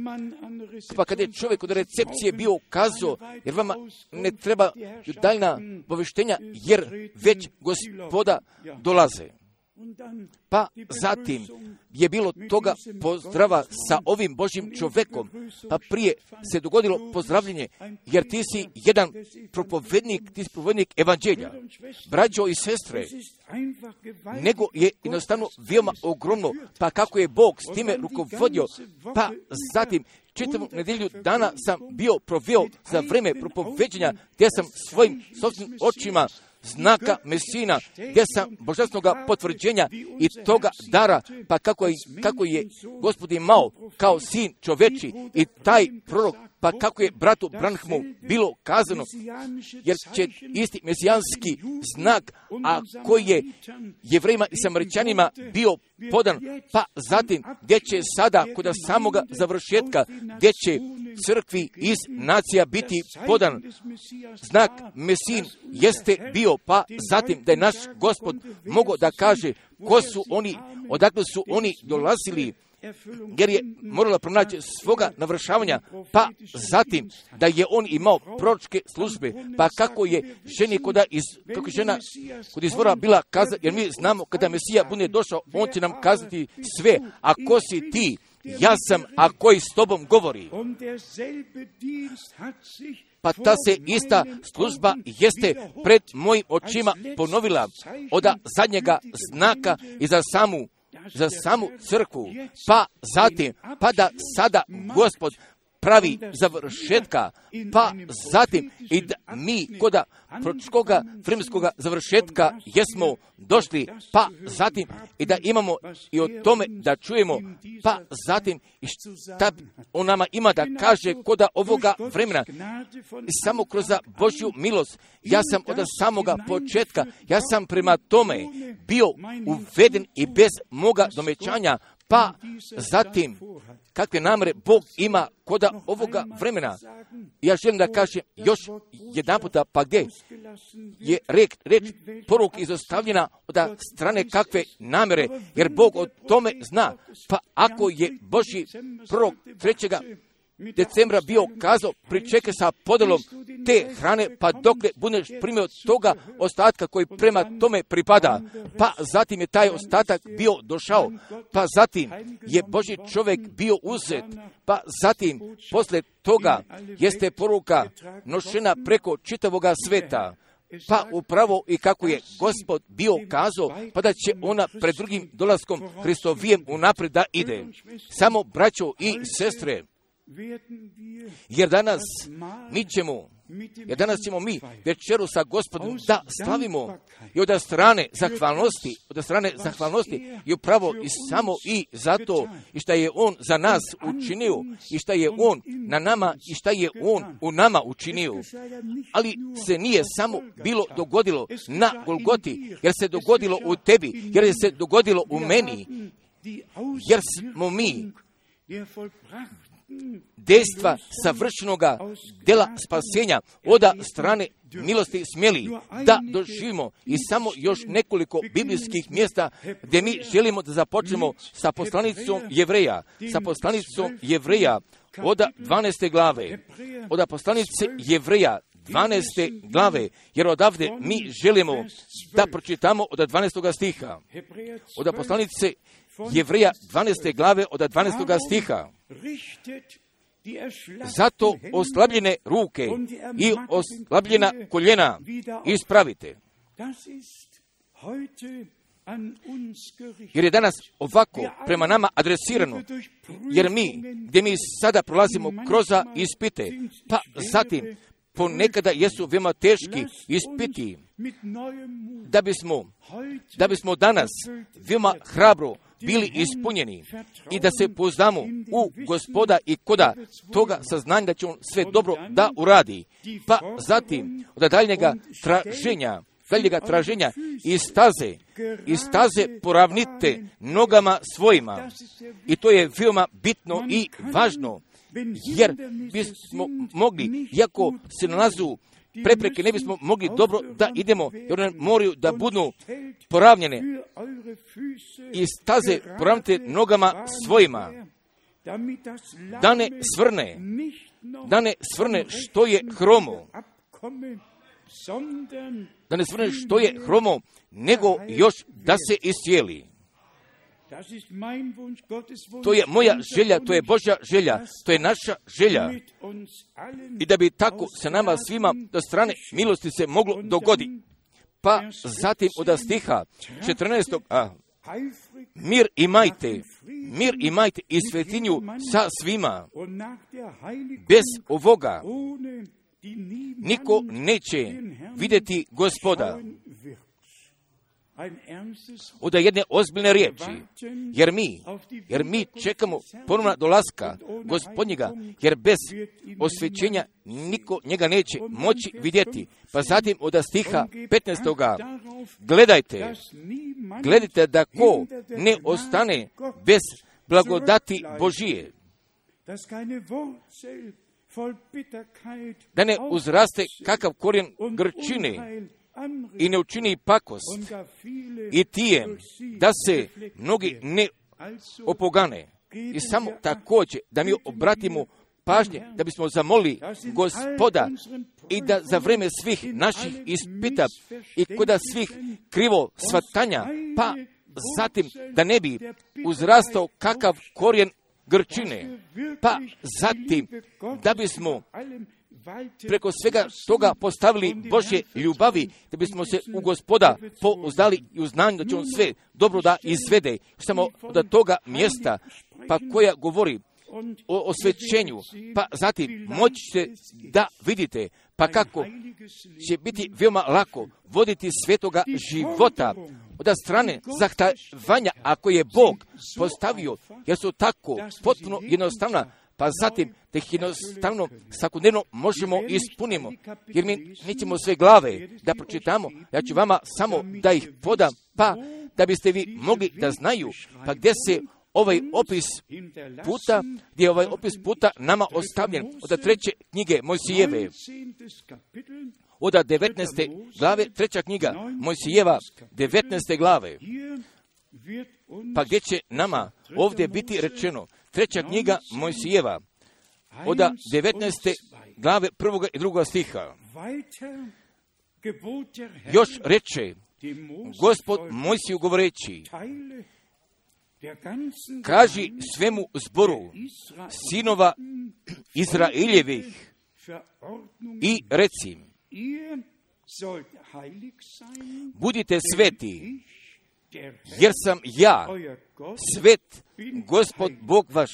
pa kada je čovjek od recepcije bio kazao, jer vama ne treba daljna obavještenja, jer već Gospoda dolaze. Pa zatim je bilo toga pozdrava sa ovim Božjim čovjekom, pa prije se dogodilo pozdravljenje, jer ti si jedan propovednik, ti si propovednik evanđelja. Braćo i sestre, nego je jednostavno veoma ogromno, pa kako je Bog s time rukovodio, pa zatim čitavu nedjelju dana sam bio proveo za vreme propoveđenja, gdje sam svojim sopstvenim očima znaka Mesina, gdje sam božanstvenog potvrđenja i toga dara, pa kako je, kako je Gospod imao kao sin čoveči i taj prorok, pa kako je bratu Branhamu bilo kazano, jer će isti mesijanski znak, a koji je Jevrejima i Samarićanima bio podan, pa zatim gdje će sada kod samoga završetka, gdje će crkvi iz nacija biti podan znak Mesin jeste bio, pa zatim da je naš Gospod mogao da kaže ko su oni, odakle su oni dolazili, jer je morala pronaći svoga navršavanja, pa zatim da je on imao proročke službe, pa kako je ženi koda iz, kako je žena kod izvora bila kazana, jer mi znamo kada Mesija bude došao, on će nam kazati sve, a ko si ti? Ja sam, a koji s tobom govori. Pa ta se ista služba jeste pred mojim očima ponovila od zadnjega znaka i za samu za samu crkvu, pa zatim, pa da sada Gospod pravi završetka, pa zatim i da mi koda proročkoga vremenskoga završetka jesmo došli, pa zatim i da imamo i o tome da čujemo, pa zatim i šta on nama ima da kaže koda ovoga vremena. I samo kroz Božju milost, ja sam od samoga početka, ja sam prema tome bio uveden i bez moga domećanja, pa zatim kakve namere Bog ima koda ovoga vremena. Ja želim da kažem još jedan puta, pa gdje je reč, reč poruk izostavljena od strane kakve namere, jer Bog o tome zna. Pa ako je Božji prorok trećeg decembra bio kazao, pričekaj sa podelom te hrane, pa dokle budeš primio toga ostatka koji prema tome pripada, pa zatim je taj ostatak bio došao, pa zatim je Božji čovjek bio uzet, pa zatim posle toga jeste poruka nošena preko čitavoga sveta. Pa upravo i kako je Gospod bio kazao, pa da će ona pred drugim dolaskom Hristovijem unaprijed da ide. Samo braćo i sestre, jer danas mi ćemo, jer danas ćemo mi večeru sa Gospodom da slavimo i od strane zahvalnosti, od strane zahvalnosti i upravo i samo i zato i šta je On za nas učinio i šta je On na nama i šta je On u nama učinio. Ali se nije samo bilo dogodilo na Golgoti, jer se dogodilo u tebi, jer je se dogodilo u meni, jer smo mi dejstva savršenoga dela spasenja od strane milosti smjeli da doživimo i samo još nekoliko biblijskih mjesta gdje mi želimo da započnemo sa poslanicom Jevreja, sa poslanicom Jevreja od dvanaeste glave, od poslanice Jevreja dvanaeste glave, jer odavde mi želimo da pročitamo od dvanaestog stiha. Od poslanice Jevreja dvanaeste glave od dvanaestog stiha. Zato oslabljene ruke i oslabljena koljena ispravite. Jer je danas ovako prema nama adresirano, jer mi, gdje mi sada prolazimo kroz ispite, pa zatim ponekada jesu veoma teški ispiti, da bismo, da bismo danas veoma hrabro bili ispunjeni i da se pouzdamo u Gospoda i koda toga saznanja da će on sve dobro da uradi. Pa zatim od daljnjega traženja, daljnjega traženja i staze, i staze poravnite nogama svojima. I to je veoma bitno i važno, jer bismo mogli, iako se nalazu prepreke, ne bismo mogli dobro da idemo, jer one moraju da budu poravnjene i staze poravnite nogama svojima, da ne svrne, da ne svrne što je hromo, da ne svrne što je hromo, nego još da se iscijeli. To je moja želja, to je Božja želja, to je naša želja. I da bi tako se nama svima do strane milosti se moglo dogoditi. Pa zatim od stiha četrnaestog. A, mir imajte, mir imajte i svetinju sa svima. Bez ovoga niko neće vidjeti Gospoda. Od jedne ozbiljne riječi, jer mi, jer mi čekamo ponovna dolaska Gospodnjega, jer bez osvećenja niko njega neće moći vidjeti. Pa zatim od stiha petnaestog. Gledajte, gledajte da ko ne ostane bez blagodati Božije, da ne uzraste kakav korijen grčine i ne učini pakost i tijem da se mnogi ne opogane. I samo također da mi obratimo pažnje, da bismo zamolili Gospoda i da za vrijeme svih naših ispita i kod svih krivo shvatanja, pa zatim da ne bi uzrastao kakav korijen grčine, pa zatim da bismo preko svega toga postavili Božje ljubavi, da bismo se u Gospoda pouzdali i u znanju da će on sve dobro da izvede. Samo od toga mjesta, pa koja govori o osvećenju, pa zatim moći ćete da vidite, pa kako će biti veoma lako voditi svetoga života od strane zahtavanja, ako je Bog postavio, jer su tako potpuno jednostavna, pa zatim da ih jednostavno svakodnevno možemo ispunimo, jer mi nećemo sve glave da pročitamo, ja ću vama samo da ih podam, pa da biste vi mogli da znaju, pa gdje se ovaj opis puta, gdje je ovaj opis puta nama ostavljen od treće knjige Mojsijeve, od devetnaeste glave, treća knjiga Mojsijeva, devetnaeste glave, pa gdje će nama ovdje biti rečeno, treća knjiga Mojsijeva, od devetnaeste glave prvog i drugog stiha. Još reče Gospod Mojsiju govoreći, kaži svemu zboru sinova Izraeljevih i reci, budite sveti, jer sam ja svet, Gospod Bog vaš.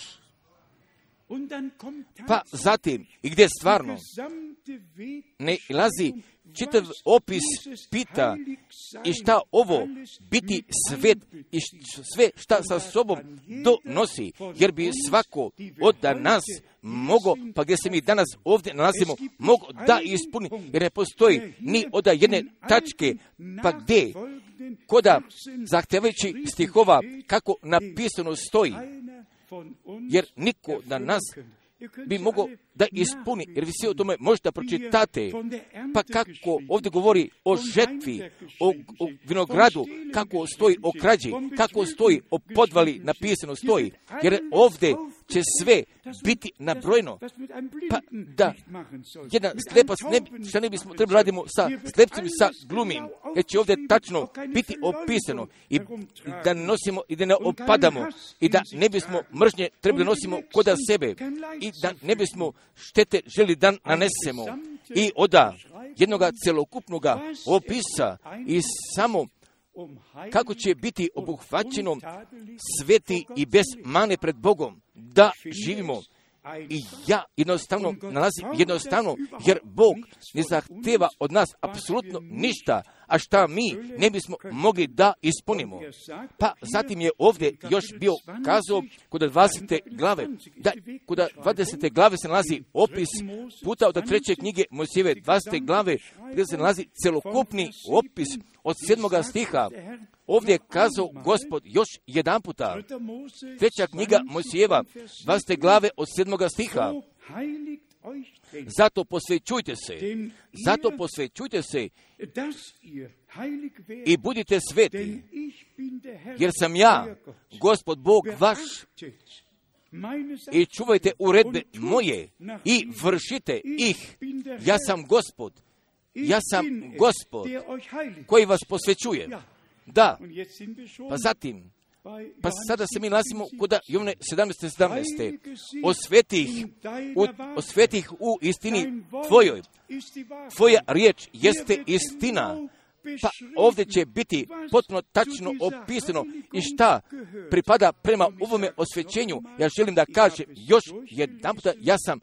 Pa zatim, i gdje stvarno ne ilazi čitav opis pita i šta ovo biti svet i sve šta sa sobom donosi, jer bi svako od nas mogo, pa gdje se mi danas ovdje nalazimo, mogo da ispuni, jer ne postoji ni od jedne tačke, pa gdje koda zahtjevajući stihova kako napisano stoji, jer niko da nas bi mogao da ispuni, jer vi svi o tome možete pročitate. Pa kako ovdje govori o žetvi, o, o vinogradu, kako stoji o krađi, kako stoji o podvali, napisano stoji, jer ovdje će sve biti nabrojeno. Pa da jedan slepac, ne, što ne bismo trebali radimo sa slepcima, sa glumim, jer će ovdje tačno biti opisano i da nosimo i da ne opadamo i da ne bismo mržnje trebali nosimo kod sebe i da ne bismo štete želi da nanesemo i oda jednoga celokupnog opisa i samo kako će biti obuhvaćeno sveti i bez mane pred Bogom da živimo. I ja jednostavno nalazim jednostavno, jer Bog ne zahteva od nas apsolutno ništa, a šta mi ne bismo mogli da ispunimo. Pa zatim je ovdje još bio kazao kod dvadesete glave, da kod dvadesete glave se nalazi opis puta od treće knjige Mojsijeve dvadesete glave, gdje se nalazi celokupni opis od sedmoga stiha. Ovdje je kazao Gospod još jedan puta. Treća knjiga Mojsijeva, dvadesete glave od sedmoga stiha. Zato posvećujte se, zato posvećujte se i budite sveti, jer sam ja, Gospod Bog vaš, i čuvajte uredbe moje i vršite ih. Ja sam Gospod, ja sam Gospod koji vas posvećuje. Da, pa zatim, pa sada se mi nalazimo kod Jovne sedamnaeste sedamnaeste. Osveti ih, u, osveti ih u istini tvojoj. Tvoja riječ jeste istina. Pa ovdje će biti potpuno tačno opisano i šta pripada prema ovome osvećenju. Ja želim da kažem još jedan puta, ja sam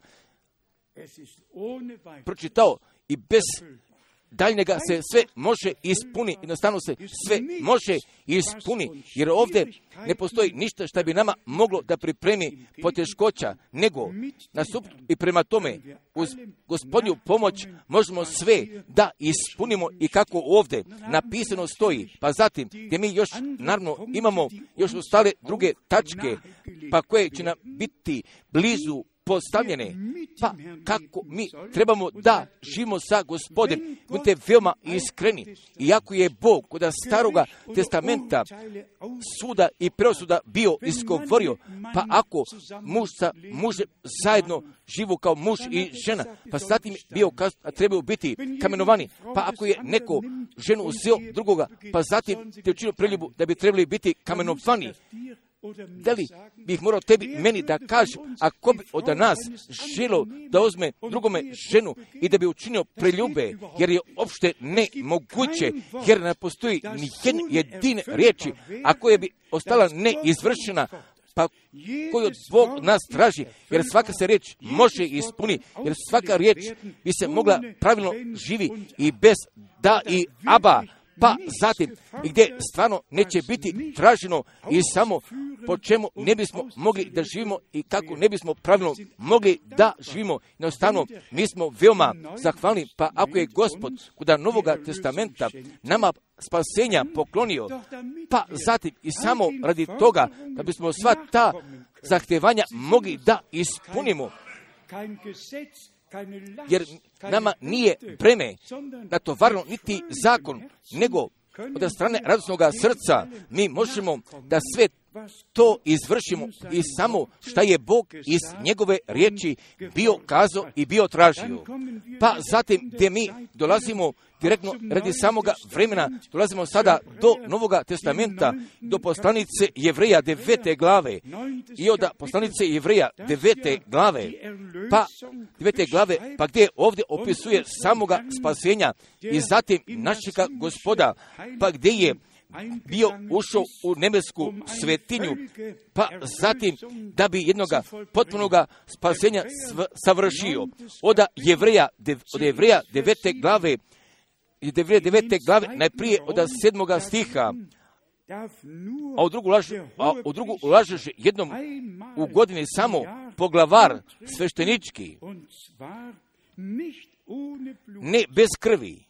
pročitao i bez daljnjega se sve može ispuni, jednostavno se sve može ispuni, jer ovdje ne postoji ništa što bi nama moglo da pripremi poteškoća, nego nasup i prema tome uz Gospodnju pomoć možemo sve da ispunimo i kako ovdje napisano stoji. Pa zatim, gdje mi još naravno imamo još ostale druge tačke, pa koje će nam biti blizu postavljene, pa kako mi trebamo da živimo sa Gospodem, budite veoma iskreni. Iako je Bog kod staroga testamenta suda i presuda bio izgovorio, pa ako muž sa mužem zajedno živu kao muž i žena, pa zatim bio trebaju biti kamenovani, pa ako je neko ženu uzeo drugoga, pa zatim te učinio preljubu da bi trebali biti kamenovani, da li bih morao tebi, meni da kažem, ako bi od nas želo da uzme drugome ženu i da bi učinio preljube, jer je opšte nemoguće, jer ne postoji ni jedine riječi, a koja bi ostala neizvršena, pa koju Bog nas traži, jer svaka se riječ može ispuniti, jer svaka riječ bi se mogla pravilno živi i bez da i aba, pa zatim gdje stvarno neće biti traženo i samo po čemu ne bismo mogli da živimo i kako ne bismo pravilno mogli da živimo. Jednostavno, mi smo veoma zahvalni, pa ako je Gospod kod Novoga testamenta nama spasenja poklonio, pa zatim i samo radi toga da bismo sva ta zahtevanja mogli da ispunimo, jer nama nije breme natovarno niti zakon, nego od strane radosnog srca mi možemo da sve to izvršimo i samo šta je Bog iz njegove riječi bio kazao i bio tražio. Pa zatim gdje mi dolazimo direktno radi samoga vremena, dolazimo sada do Novoga testamenta, do poslanice Jevreja devete glave i od poslanice Jevreja devete glave, pa devete glave, pa gdje ovdje opisuje samoga spasenja i zatim našega Gospoda, pa gdje je bio ušao u nebesku svetinju, pa zatim da bi jednoga potpunoga spasenja savršio. Od Jevreja, od Jevreja devete glave, Jevreja devete glave, najprije od sedmoga stiha, a u drugu, laž, a u drugu ulažeš jednom u godini samo poglavar sveštenički, ne bez krvi,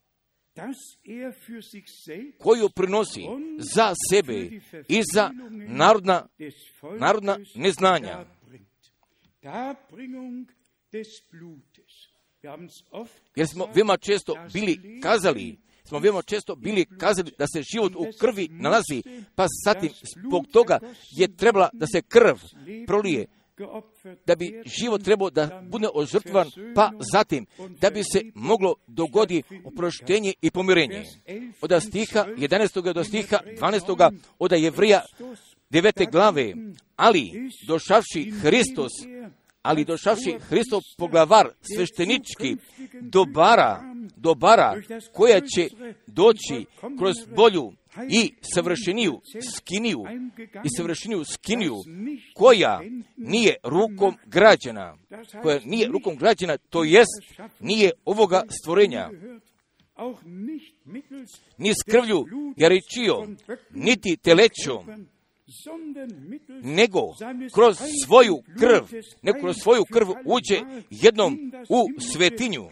koju prinosi za sebe i za narodna, narodna neznanja. Jer smo veoma često bili kazali, smo veoma često bili kazali da se život u krvi nalazi, pa zatim zbog toga je trebala da se krv prolije, da bi život trebao da bude ožrtvan, pa zatim da bi se moglo dogodi oproštenje i pomirenje. Od stiha jedanaestog do stiha dvanaestog od Jevrija devete glave, ali došavši Hristos, ali došavši Hristov poglavar sveštenički dobara, dobara koja će doći kroz bolju i savršeniju skiniju i savršeniju skiniju koja nije rukom građana, koja nije rukom građana, to jest nije ovoga stvorenja, ni s krvlju jaričijom, niti telećom, nego kroz svoju krv, nego kroz svoju krv uđe jednom u svetinju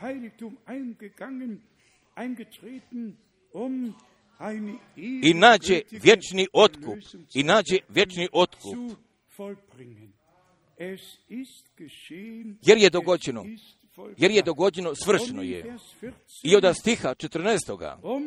i nađe vječni otkup, i nađe vječni otkup. Jer je dogođeno, jer je dogođeno, svršeno je. I od stiha četrnaestog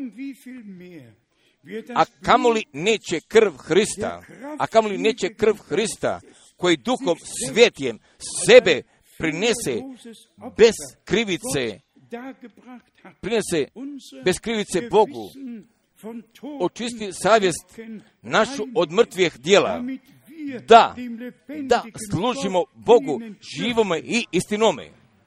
A kamoli neće krv Hrista, a kamoli neće krv Hrista, koji duhom svjetjem sebe prinese bez krivice, prinese bez krivice Bogu, očisti savjest našu od mrtvih djela, da, da služimo Bogu živome i istinome.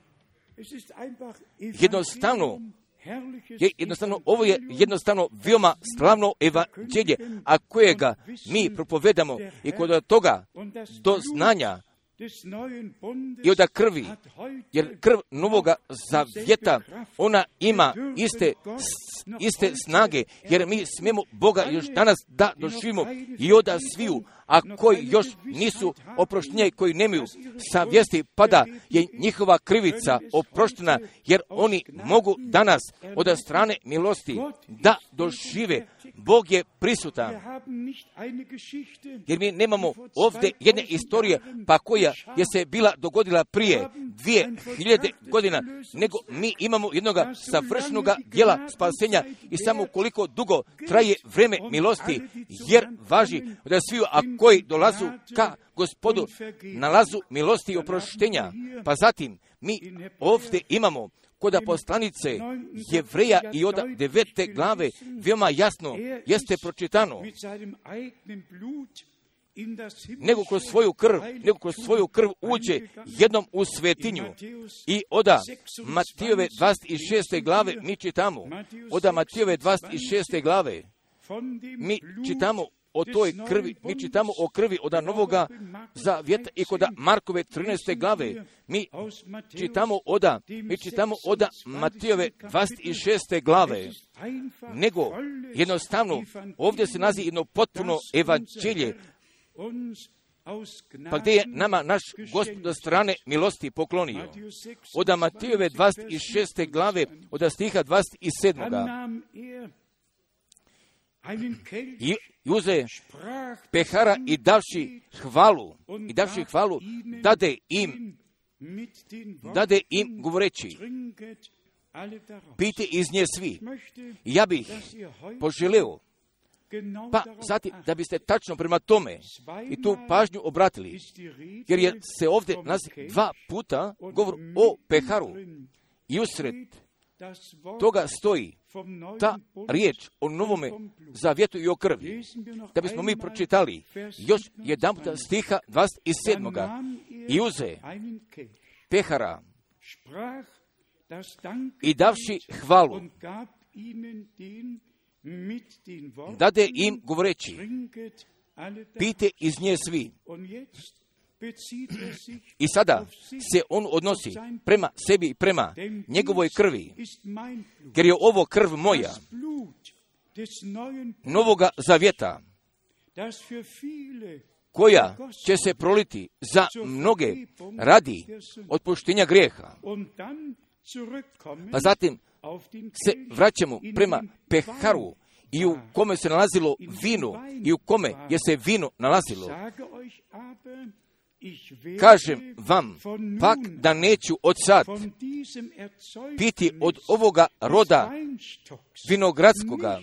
Jednostavno, je jednostavno, ovo je jednostavno veoma slavno evanđelje, a kojega mi propovedamo i kod toga do znanja i od krvi, jer krv novoga zavjeta, ona ima iste, iste snage, jer mi smijemo Boga još danas da doživimo i od sviju, a koji još nisu oproštenja i koji nemaju savjesti, pa da je njihova krivica oproštena, jer oni mogu danas od strane milosti da dožive. Bog je prisutan. Jer mi nemamo ovdje jedne istorije, pa koja je se bila dogodila prije dvije hiljade godina, nego mi imamo jednoga savršenog djela spasenja i samo koliko dugo traje vreme milosti, jer važi da svi, a koji dolazu ka Gospodu, nalazu milosti i oproštenja. Pa zatim mi ovdje imamo kod poslanice Jevreja i od devete glave veoma jasno jeste pročitano, nego kroz svoju krv, nego kroz svoju krv uđe jednom u svetinju. I od Matijove dvadeset šeste glave mi čitamo, od Matijove dvadeset šeste glave mi čitamo o toj krvi, mi čitamo o krvi od Novoga Zavjeta i kod Markove trinaeste glave. Mi čitamo od, mi čitamo od Matijove dvadeset šeste glave. Nego, jednostavno, ovdje se nalazi jedno potpuno evanđelje, pa gdje je nama naš Gospod od strane milosti poklonio. Od Matijove dvadeset šeste glave, od stiha dvadeset sedmog I uze pehara i davši hvalu, i davši hvalu, dade im, dade im govoreći, pijte iz nje svi. Ja bih poželeo, pa zatim da biste tačno prema tome i tu pažnju obratili, jer je se ovdje nazi dva puta govor o peharu i usred toga stoji ta riječ o novome zavjetu i o krvi. Da bismo mi pročitali još jedan puta stiha dvadeset sedmog I uze pehara i davši hvalu, dade im govoreći, pijte iz nje svi. I sada se on odnosi prema sebi i prema njegovoj krvi, jer je ovo krv moja, novoga zavjeta, koja će se proliti za mnoge radi otpuštenja grijeha. Pa zatim se vraćamo prema peharu i u kome se nalazilo vino i u kome je se vino nalazilo. kažem vam, pak da neću od sad piti od ovoga roda vinogradskoga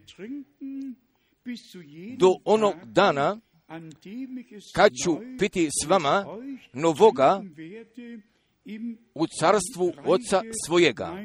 do onog dana kad ću piti s vama novoga u carstvu oca svojega.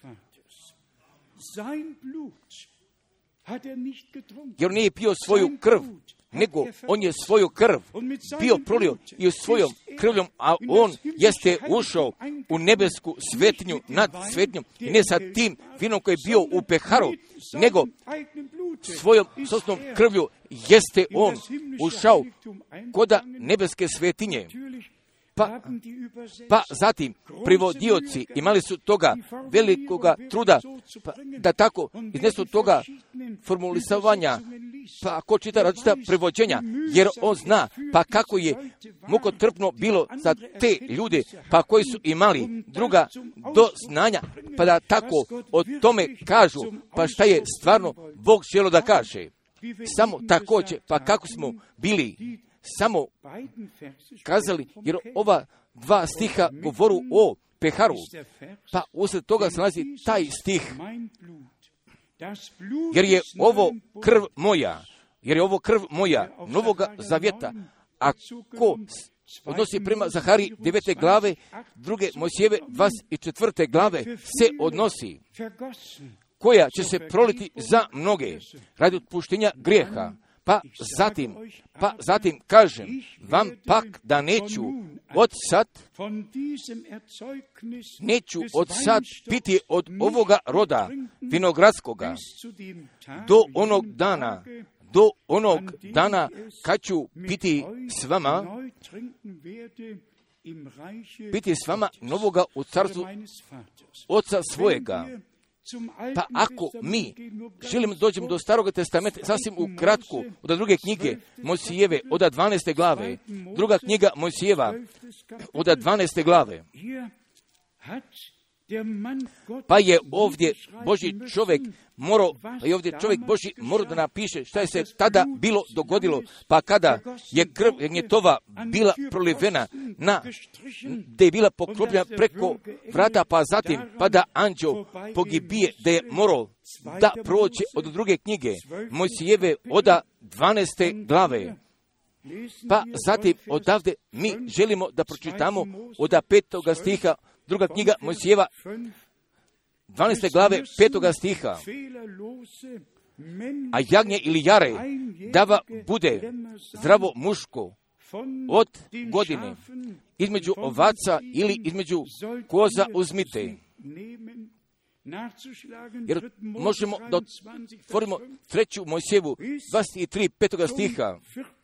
Jer nije pio svoju krv, nego on je svoju krv bio prolio i u svojom krvljom, a on jeste ušao u nebesku svetinju nad svetinjom. I ne sa tim vinom koji je bio u peharu, nego svojom sosnom krvlju jeste on ušao koda nebeske svetinje. Pa, pa zatim privodioci imali su toga velikoga truda pa, da tako iznesu toga formulisavanja, pa ako čita različita prevođenja, jer on zna pa kako je mukotrpno bilo za te ljude, pa koji su imali druga doznanja, pa da tako o tome kažu, pa šta je stvarno Bog želio da kaže. Samo također, pa kako smo bili samo kazali, jer ova dva stiha govoru o peharu, pa usred toga se nalazi taj stih, jer je ovo krv moja, jer je ovo krv moja, novoga zavjeta, a ko odnosi prema Zahari devete glave, druge Mojsijeve dvadeset četvrte glave se odnosi, koja će se proliti za mnoge radi otpuštenja grijeha. Pa zatim, pa zatim kažem vam pak da neću od sad, neću od sad piti od ovoga roda vinogradskoga do onog dana, do onog dana kad ću piti s vama, piti s vama novoga u carstvu oca svojega. Pa ako mi želimo dođemo do Starog testamenta, sasvim u kratku, od druge knjige Mojsijeve, od dvanaeste glave, druga knjiga Mojsijeva, od dvanaeste glave, pa je ovdje Božji čovjek morao, pa je ovdje čovjek Božji morao da napiše šta je se tada bilo dogodilo, pa kada je krv jagnjetova bila prolivena na, da je bila pokrupljena preko vrata, pa zatim, pa da anđeo pogibije, da je morao da proće od druge knjige Mojsijeve od dvanaeste glave. Pa zatim odavde mi želimo da pročitamo od petoga stiha, druga knjiga Mojsijeva, dvanaeste glave, petoga stiha. A jagnje ili jare dava bude zdravo muško od godine, između ovaca ili između koza uzmite. Jer možemo da otvorimo treću Mojsijevu, dvadeset tri, petoga stiha.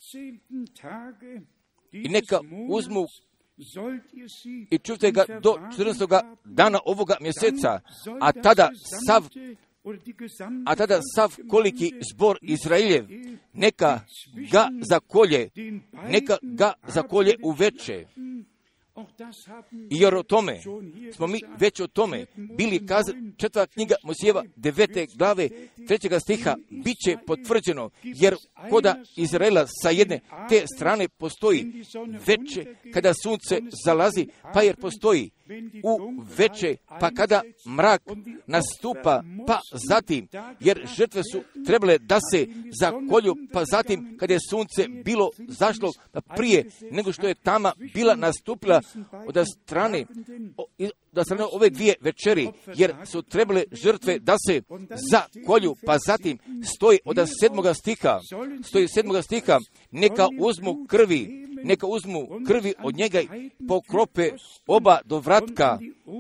I neka uzmu i čuvajte ga do četrnaestog dana ovoga mjeseca, a tada sav, a tada sav koliki zbor Izraeljev, neka ga zakolje, neka ga zakolje uveče. Jer o tome smo mi već o tome bili kazali, četvrta knjiga Mojsijeva, devete glave, trećega stiha, bit će potvrđeno, jer koda Izraela sa jedne te strane postoji veče kada sunce zalazi, pa jer postoji u veče, pa kada mrak nastupa, pa zatim, jer žrtve su trebale da se zakolju, pa zatim kada je sunce bilo zašlo, pa prije nego što je tama bila nastupila od strane, da strane ove dvije večeri, jer su trebale žrtve da se zakolju, pa zatim stoji od sedmoga stiha, stoji sedmoga stiha, neka uzmu krvi, neka uzmu krvi od njega i pokrope oba do vratka,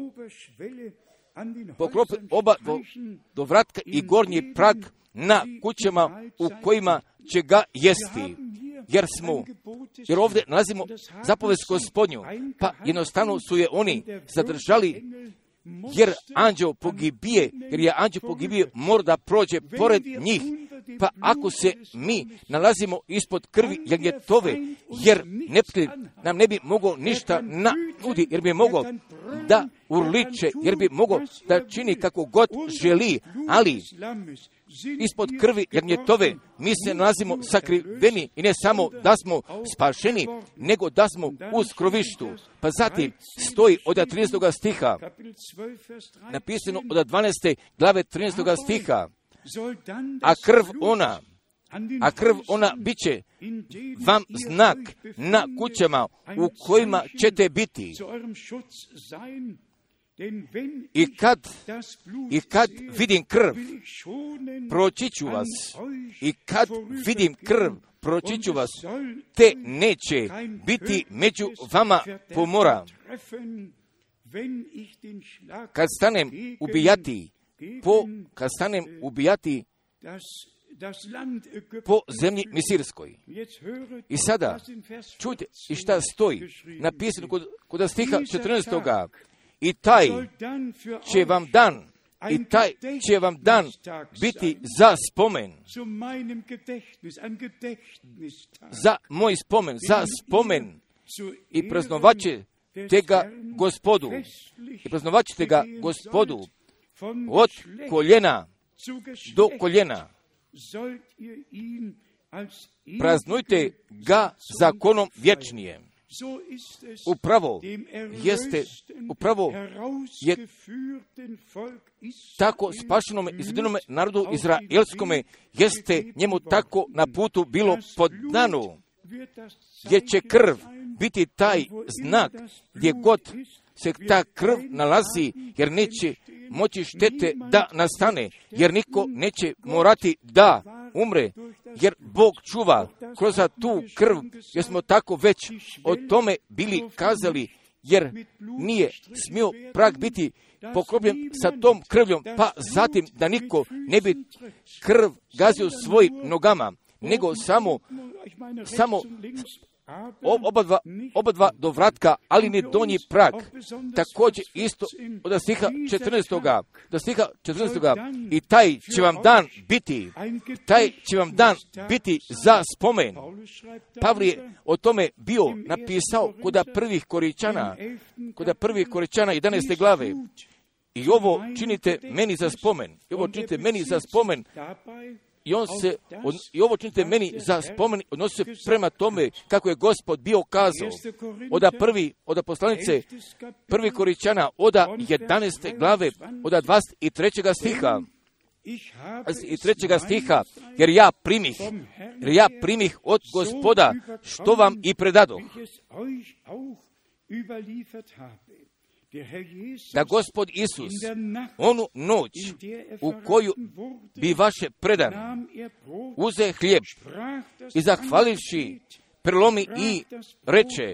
pokrope oba do, do vratka i gornji prag na kućama u kojima će ga jesti. Jer smo, jer ovdje nalazimo zapovest Gospodnju, pa jednostavno su je oni zadržali, jer anđeo pogibije, jer je anđeo pogibije, mora da prođe pored njih, Pa ako se mi nalazimo ispod krvi jagnjetove, jer neprijatelj nam ne bi mogao ništa nanudi, jer bi mogao da urliče, jer bi mogao da čini kako god želi, ali ispod krvi jagnjetove mi se nalazimo sakriveni i ne samo da smo spašeni, nego da smo u skrovištu. Pa zatim stoji od trinaestog stiha, napisano od dvanaeste glave trinaestog stiha, a krv ona, a krv ona bit će vam znak na kućama u kojima ćete biti. I kad, i kad vidim krv, proći ću vas. I kad vidim krv, proći ću vas, te neće biti među vama pomora. Kad stanem ubijati, po, kad stanem ubijati po zemlji misirskoj. I sada, čujte, i šta stoji, napisano kod, kod stiha četrnaestog. I taj će vam dan, i taj će vam dan biti za spomen. Za moj spomen, za spomen. I praznovaće te ga Gospodu. I praznovaćete ga Gospodu od koljena do koljena. Praznujte ga zakonom vječnijem. Upravo jeste, upravo je tako spašenome i sredinome narodu izraelskome, jeste njemu tako na putu bilo podano, gdje će krv biti taj znak, gdje god se ta krv nalazi, jer neće moći štete da nastane, jer niko neće morati da umre, jer Bog čuva kroz tu krv, jer smo tako već o tome bili kazali, jer nije smio prag biti pokropljen sa tom krvljom, pa zatim da niko ne bi krv gazio svojim nogama, nego samo, samo oba dva, oba dva do vratka, ali ne donji prag. Također isto od stiha četrnaestog. Do stiha četrnaestog. I taj će vam dan biti, taj će vam dan biti za spomen. Pavle je o tome bio napisao kod prvih Koričana, kod prvih Koričana jedanaeste glave. I ovo činite meni za spomen. I ovo činite meni za spomen. I, on se, on, I ovo činite meni za spomen, odnosi se prema tome kako je Gospod bio kazao. Oda prvi, oda poslanice, prvi Koričana, oda jedanaeste glave, oda dvadeset trećeg stiha. I trećega stiha, jer ja primih, jer ja primih od Gospoda, što vam i predadoh. Da Gospod Isus, onu noć u koju bi vaše predan, uze hljeb i zahvalivši prelomi i reče,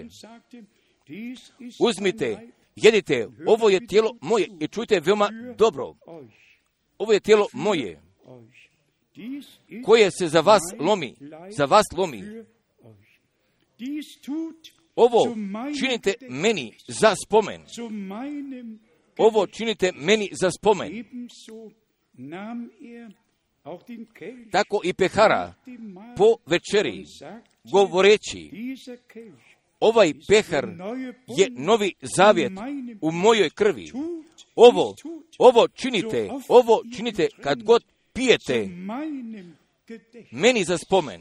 uzmite, jedite, ovo je tijelo moje, i čujte veoma dobro, ovo je tijelo moje, koje se za vas lomi, za vas lomi. Ovo činite meni za spomen. Ovo činite meni za spomen. Tako i pehara po večeri, govoreći, ovaj pehar je novi zavjet u mojoj krvi. Ovo, ovo činite, ovo činite kad god pijete meni za spomen.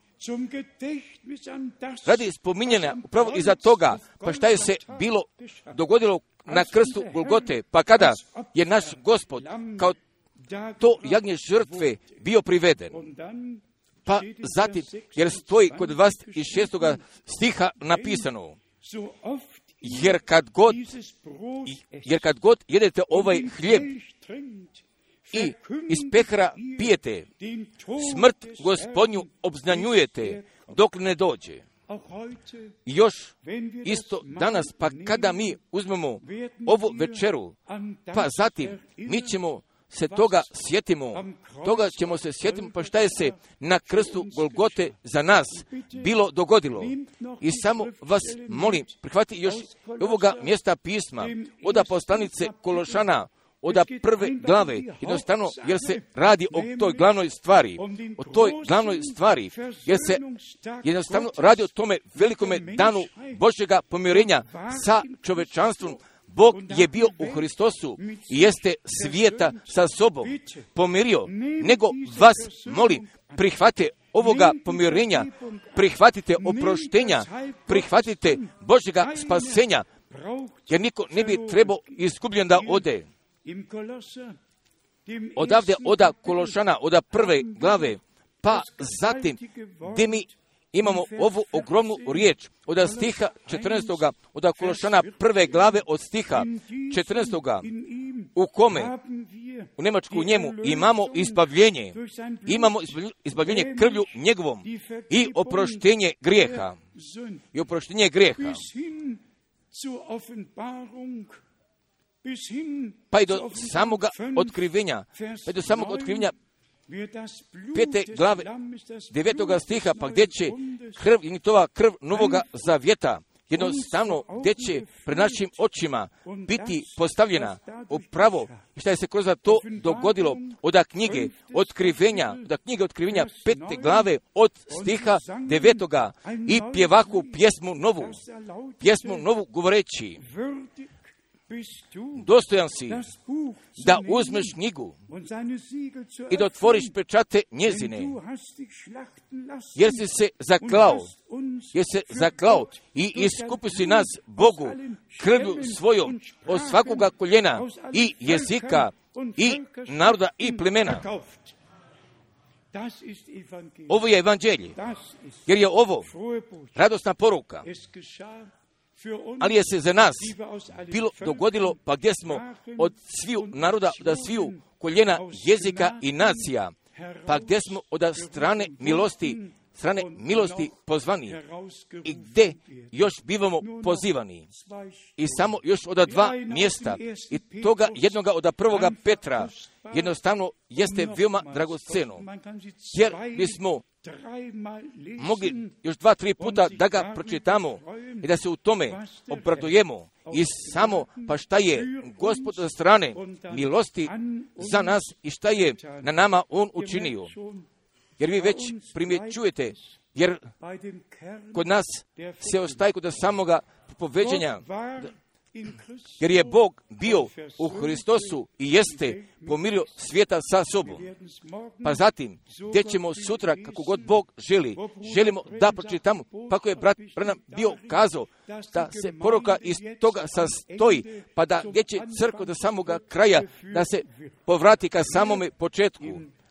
Radi spominjanja upravo iza toga, pa šta je se bilo dogodilo na krstu Golgote, pa kada je naš Gospod kao to jagnje žrtve bio priveden. Pa zatim, jer stoji kod dvadeset šestog stiha napisano, jer kad god, jer kad god jedete ovaj hljeb i iz pehara pijete, smrt Gospodnju obznanjujete dok ne dođe. I još isto danas, pa kada mi uzmemo ovu večeru, pa zatim mi ćemo se toga sjetimo, toga ćemo se sjetimo, pa šta je se na krstu Golgote za nas bilo dogodilo. I samo vas molim, prihvati još ovoga mjesta pisma od poslanice Kološana, od prve glave, jednostavno jer se radi o toj glavnoj stvari, o toj glavnoj stvari, jer se jednostavno radi o tome velikome danu Božjega pomirenja sa čovečanstvom. Bog je bio u Hristosu i jeste svijeta sa sobom pomirio, nego vas molim, prihvate ovoga pomirenja, prihvatite oproštenja, prihvatite Božjega spasenja, jer niko ne bi trebao izgubljen da ode. Odavde oda Kološana, oda prve glave, pa zatim gdje mi imamo ovu ogromnu riječ od stiha četrnaestog od Kološana prve glave od stiha četrnaestog u kome u Njemačku njemu imamo izbavljenje, imamo izbavljenje krvlju njegovom i oproštenje grijeha. I oproštenje grijeha. Pa i do samoga otkrivenja, pa i do samog otkrivenja pete glave devetoga stiha, pa gdje će krv, tova krv novoga zavjeta, jednostavno gdje će pred našim očima biti postavljena upravo što je se kroz to dogodilo od knjige otkrivenja, od knjige otkrivenja pete glave od stiha devetoga i pjevaku pjesmu novu, pjesmu novu govoreći: dostojan si da uzmeš knjigu i da otvoriš pečate njezine, jer si se zaklao, jer se zaklao i iskupi si nas Bogu krvlju svojom od svakoga koljena i jezika i naroda i plemena. Ovo je evanđelje, jer je ovo radosna poruka. Ali je se za nas bilo dogodilo, pa gdje smo od sviju naroda, od sviju koljena, jezika i nacija, pa gdje smo od strane milosti, strane milosti pozvani i gdje još bivamo pozivani. I samo još od dva mjesta i toga jednoga od prvoga Petra jednostavno jeste veoma dragoceno, jer bismo mogli još dva, tri puta da ga pročitamo i da se u tome obradujemo i samo pa šta je Gospod sa strane milosti za nas i šta je na nama On učinio. Jer vi već primjećujete, jer kod nas se ostaje kod samoga poveđenja, jer je Bog bio u Hristosu i jeste pomirio svijeta sa sobom. Pa zatim, gdje ćemo sutra, kako god Bog želi, želimo da pročitamo, pa ako je brat Branham bio kazao da se poruka iz toga sastoji, pa da gdje će crkva do samoga kraja, da se povrati ka samome početku.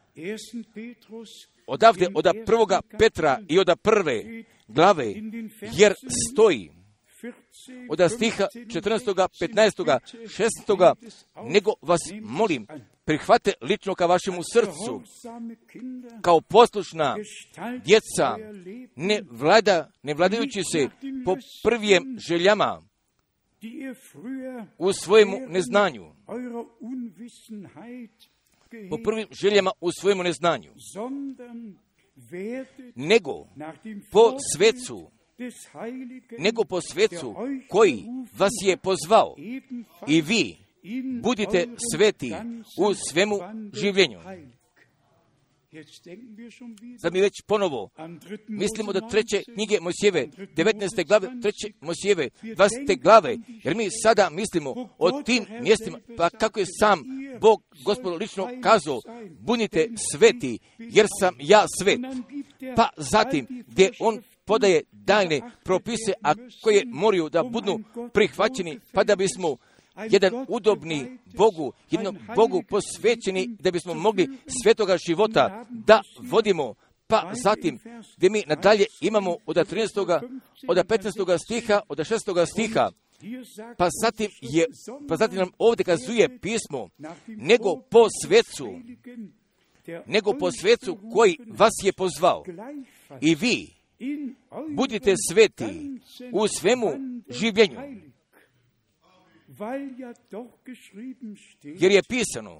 Odavde, od prvoga Petra i od prve glave, jer stoji, od stiha četrnaestog, petnaestog, šesnaestog, nego vas molim, prihvate lično ka vašemu srcu, kao poslušna djeca, ne, vlada, ne vladajući se po prvijem željama u svojemu neznanju, po prvim željama u svojemu neznanju, nego po svecu, nego po svecu koji vas je pozvao i vi budite sveti u svemu življenju. Sad mi već ponovo mislimo da treće knjige Mojsijeve, devetnaeste glave, treće Mojsijeve, dvadesete glave, jer mi sada mislimo o tim mjestima, pa kako je sam Bog, Gospod lično kazao, budite sveti, jer sam ja svet. Pa zatim, gdje on podaje daljne propise, a koje moraju da budu prihvaćeni, pa da bismo jedan udobni Bogu, jednom Bogu posvećeni, da bismo mogli svetoga života da vodimo. Pa zatim, gdje mi nadalje imamo od trinaestog, od petnaestog stiha, od šestog stiha, pa zatim, je, pa zatim nam ovdje kazuje pismo, nego po svecu, nego po svecu koji vas je pozvao. I vi budite sveti u svemu življenju. Jer je pisano,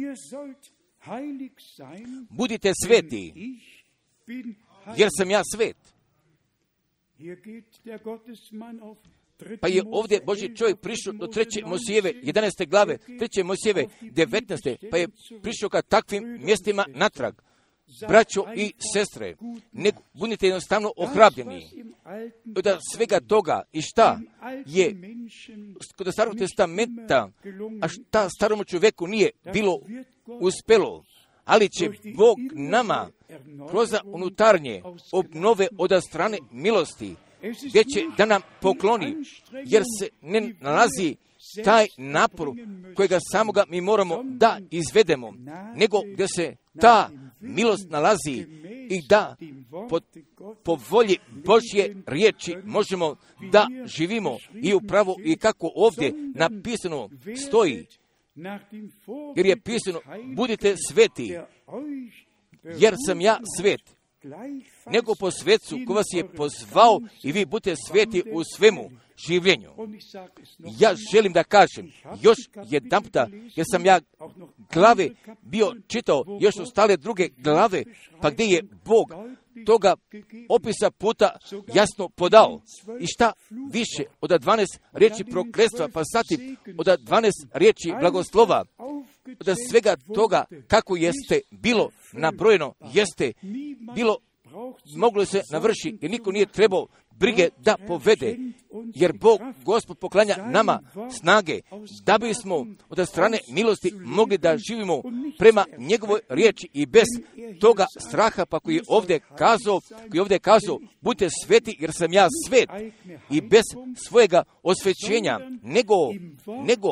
budite sveti, jer sam ja svet. Pa je ovdje Božji čovjek prišao do treće Mojsijeve, jedanaeste glave, treće Mojsijeve, devetnaeste pa je prišao ka takvim mjestima natrag. Braćo i sestre, ne budite jednostavno ohrabljeni od svega toga i šta je kod Starog testamenta, a šta starom čovjeku nije bilo uspjelo, ali će Bog nama kroz unutarnje obnove od strane milosti, gdje će da nam pokloni, jer se ne nalazi taj napor kojega samoga mi moramo da izvedemo, nego gdje se ta milost nalazi i da po, po volji Božje riječi možemo da živimo i upravo i kako ovdje napisano stoji, jer je pisano budite sveti, jer sam ja svet, nego po svetcu ko vas je pozvao i vi budete sveti u svemu življenju. Ja želim da kažem još jedan puta, jer sam ja glave bio čitao, još ostale druge glave, pa gdje je Bog toga opisa puta jasno podao. I šta više od dvanaest riječi prokletstva, pa zatim od dvanaest riječi blagoslova, od svega toga kako jeste bilo nabrojeno, jeste bilo moglo se navrši, jer niko nije trebao brige da povede, jer Bog, Gospod, poklanja nama snage, da bismo od strane milosti mogli da živimo prema njegovoj riječi i bez toga straha, pa koji je ovdje kazao, koji je ovdje kazao, budite sveti jer sam ja svet, i bez svojega osvećenja, nego, nego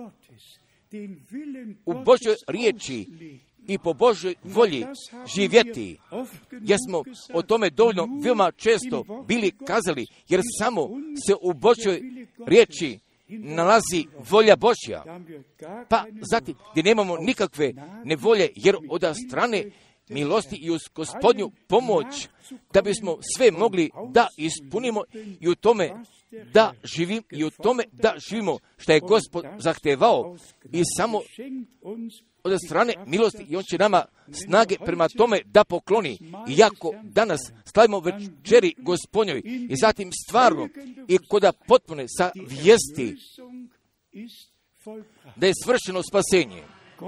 u Božoj riječi i po Božoj volji živjeti, jer smo o tome dovoljno veoma često bili kazali, jer samo se u Božoj riječi nalazi volja Božja. Pa zatim, gdje nemamo nikakve nevolje, jer od strane milosti i uz Gospodnju pomoć, da bismo sve mogli da ispunimo i u tome da živimo, i u tome da živimo što je Gospod zahtevao, i samo od strane milosti, i on će nama snage prema tome da pokloni. Iako danas slavimo večeri Gospodnjoj i zatim stvarno i koda potpune sa vijesti da je svršeno spasenje.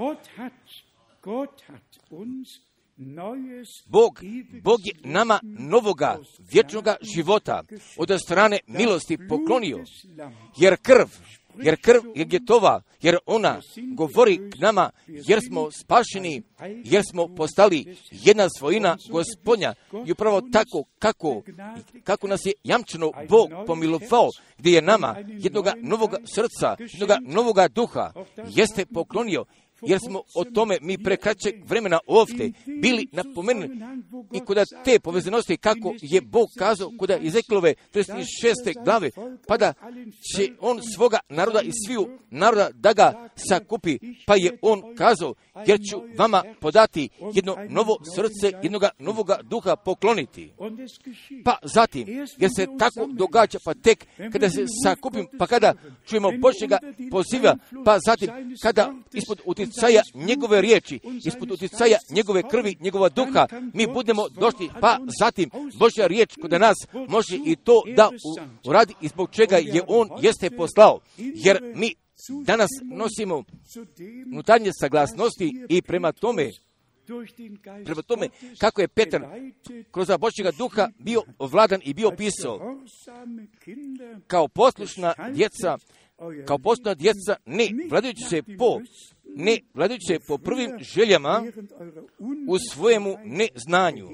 Bog, Bog je nama novoga vječnoga života od strane milosti poklonio, jer krv, jer krv je Getova, jer ona govori k nama, jer smo spašeni, jer smo postali jedna svojina Gospodnja, i upravo tako kako, kako nas je jamčeno Bog pomilovao, gdje je nama jednoga novoga srca, jednoga novoga duha, jeste poklonio, jer smo o tome mi pre kraćeg vremena ovdje bili napomenuli i kod te povezanosti kako je Bog kazao kod Ezekielove trideset šeste glave, pa da će on svoga naroda i sviju naroda da ga sakupi, pa je on kazao, jer ću vama podati jedno novo srce, jednoga novoga duha pokloniti. Pa zatim, jer se tako događa, pa tek kada se sakupim, pa kada čujemo Božjega poziva, pa zatim kada ispod utjecaja njegove riječi, ispod utjecaja njegove krvi, njegova duha, mi budemo došli, pa zatim Božja riječ kod nas može i to da uradi, i zbog čega je on jeste poslao, jer mi danas nosimo unutarnje saglasnosti i prema tome, prema tome kako je Petar kroz Božjega duha bio ovladan i bio pisao kao poslušna djeca, kao poslušna djeca, ne vladajući se po ne vladajući se po prvim željama u svojemu neznanju.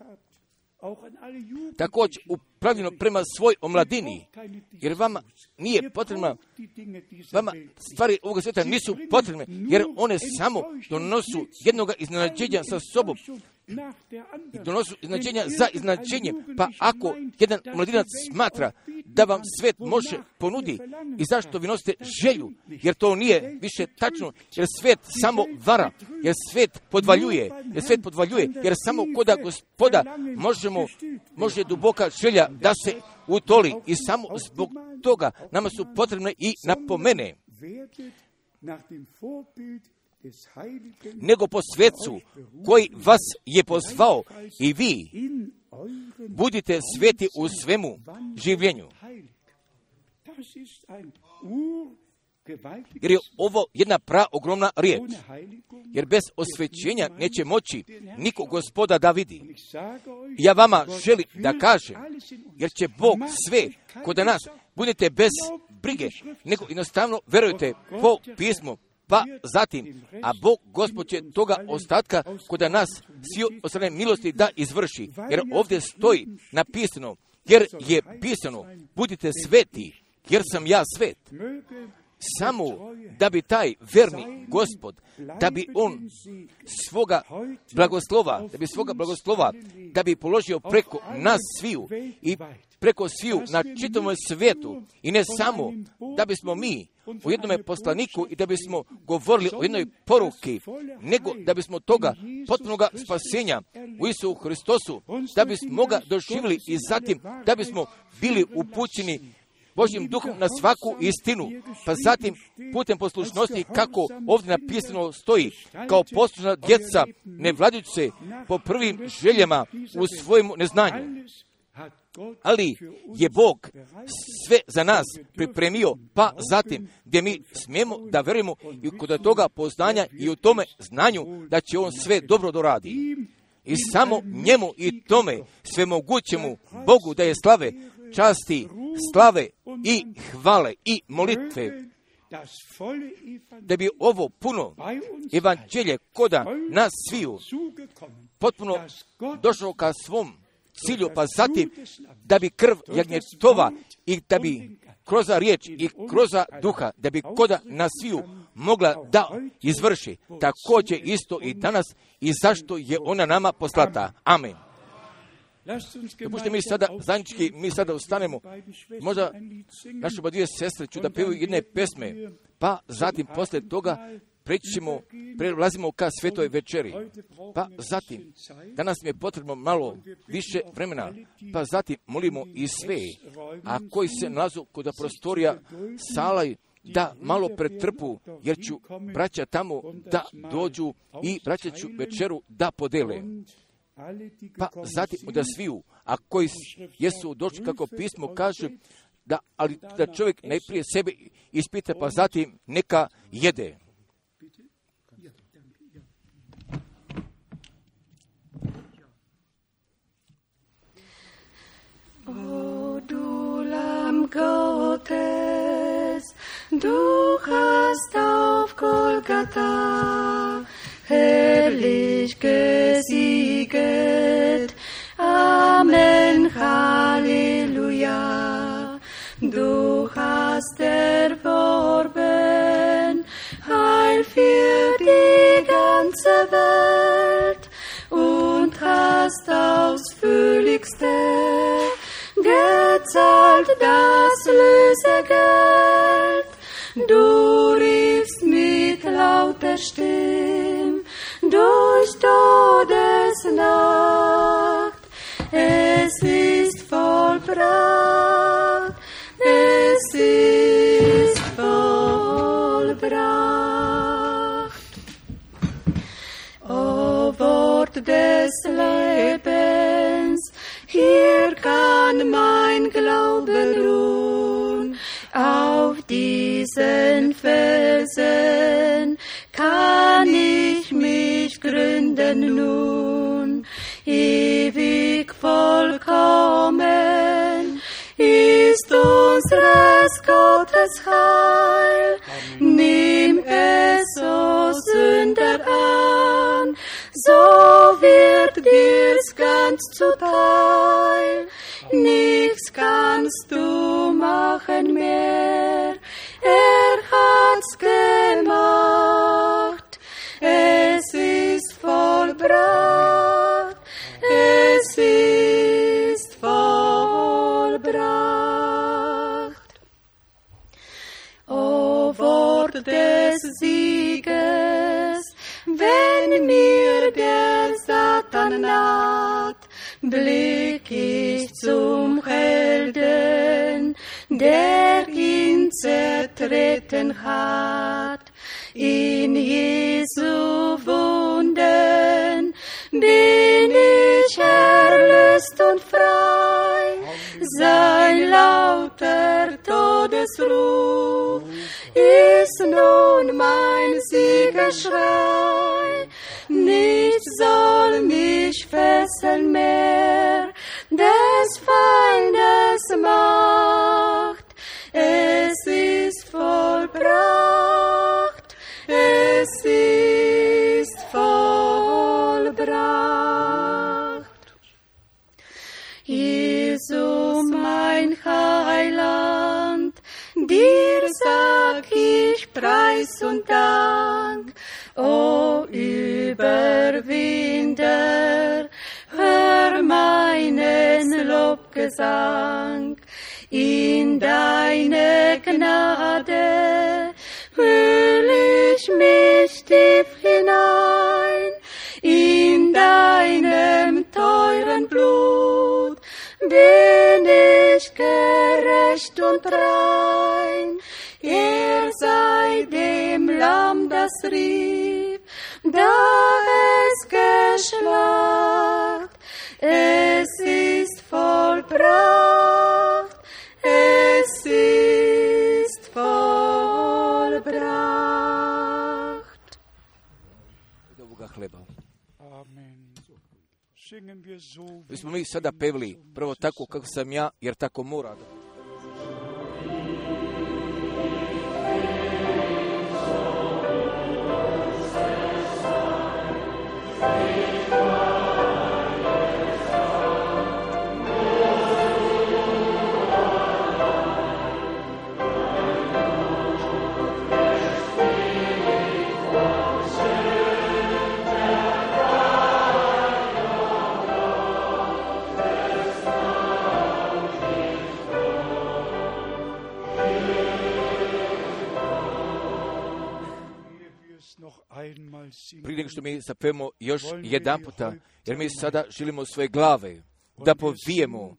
Također upravljeno prema svoj omladini, jer vama nije potrebno, vama stvari ovoga svijeta nisu potrebne, jer one samo donosu jednog iznenađenja sa sobom, donosu iznenađenja za iznenađenje. Pa ako jedan mladinac smatra da vam svet može ponudi, i zašto vi nosite želju, jer to nije više tačno, jer svet samo vara, jer svet podvaljuje, jer svet podvaljuje, jer samo koda Gospoda možemo, može duboka želja da se utoli, i samo zbog toga nama su potrebne i napomene, nego po svetcu koji vas je pozvao, i vi budite sveti u svemu življenju. Jer je ovo jedna pra ogromna riječ. Jer bez osvećenja neće moći niko Gospoda da vidi. Ja vama želim da kažem, jer će Bog sve kod nas, budete bez brige, nego jednostavno verujte po pismu, pa zatim, a Bog Gospod će toga ostatka kod nas svi od strane milosti da izvrši. Jer ovdje stoji napisano, jer je pisano, budite sveti, jer sam ja svet. Samo da bi taj verni Gospod, da bi on svoga blagoslova, da bi svoga blagoslova, da bi položio preko nas sviju i preko sviju na čitavom svijetu i ne samo da bismo mi u jednome poslaniku i da bismo govorili o jednoj poruki, nego da bismo toga potpunoga spasenja u Isusu Hristosu, da bismo ga doživjeli i zatim da bismo bili upućeni Božjim duhom na svaku istinu, pa zatim putem poslušnosti kako ovdje napisano stoji, kao poslušna djeca ne vladajući se po prvim željama u svojemu neznanju. Ali je Bog sve za nas pripremio, pa zatim gdje mi smijemo da verujemo i kod toga poznanja i u tome znanju da će on sve dobro doradi. I samo njemu i tome svemogućemu Bogu da je slave, časti, slave i hvale i molitve, da bi ovo puno evanđelje koda nas sviju potpuno došlo ka svom cilju, pa zatim da bi krv jagnjetova i da bi kroz riječ i kroz duha, da bi koda nas sviju mogla da izvrši. Također isto i danas i zašto je ona nama poslata. Amen. Dopušte mi sada, zajednički, mi sada ostanemo, možda naše oba dvije sestre ću da pevaju jedne pesme, pa zatim posle toga preći ćemo, prelazimo ka svetoj večeri, pa zatim, danas mi je potrebno malo više vremena, pa zatim molimo i sve, a koji se nalazu kod prostorija sala da malo pretrpu, jer ću braća tamo da dođu i braća ću večeru da podele. Pa zatim da sviju, a koji jesu došli kako pismo kaže, da, ali da čovjek najprije sebe ispita, pa zatim neka jede. O du Lamm Gottes, du hast auf Golgatha herrlich gesieget. Amen, Halleluja. Du hast erworben Heil für die ganze Welt und hast ausführlichste gezahlt das Lösegeld. Du riefst mit lauter Stimme durch Todesnacht. Es ist vollbracht, es ist vollbracht. O Wort des Lebens, hier kann mein Glaube ruhen. Auf diesen Felsen kann ich mich gründen nun. Ewig vollkommen ist unseres Gottes Heil. Nimm es, o Sünder, an, so wird dir's ganz zuteil. Nichts kannst du machen mehr, er hat's gemacht. Es ist vollbracht, es ist vollbracht. O Wort des Sieges, wenn mir der Satan naht, blick ich zum Helden, der ihn zertreten hat. In Jesu Wunden bin ich erlöst und frei. Sein lauter Todes Siegesruf ist nun mein Siegesschrei. Nichts soll mich fesseln mehr, des Feindes Macht. Es ist vollbracht, es ist vollbracht. Jesu, mein Heiland, dir sag ich Preis und Dank. O Überwinder, hör meinen Lobgesang. In deine Gnade hüll ich mich tief hinein. In deinem teuren Blut bin ich gerecht und rein. Er sei dem Lamm, das rief, da es geschlacht. Es ist vollbracht, es ist vollbracht. Mi smo mi sada pevali prvo tako kako sam ja, jer tako mora. Prije nego što mi zapevamo još jedan puta, jer mi sada želimo svoje glave da povijemo,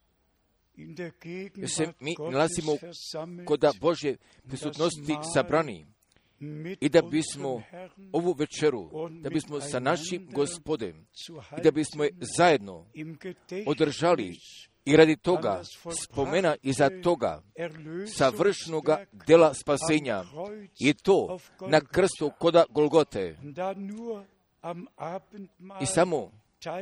jer se mi nalazimo kod Božje prisutnosti sabrani i da bismo ovu večeru, da bismo sa našim Gospodem i da bismo je zajedno održali i radi toga spomena iza toga savršenoga dela spasenja i to na krstu koda Golgote. I samo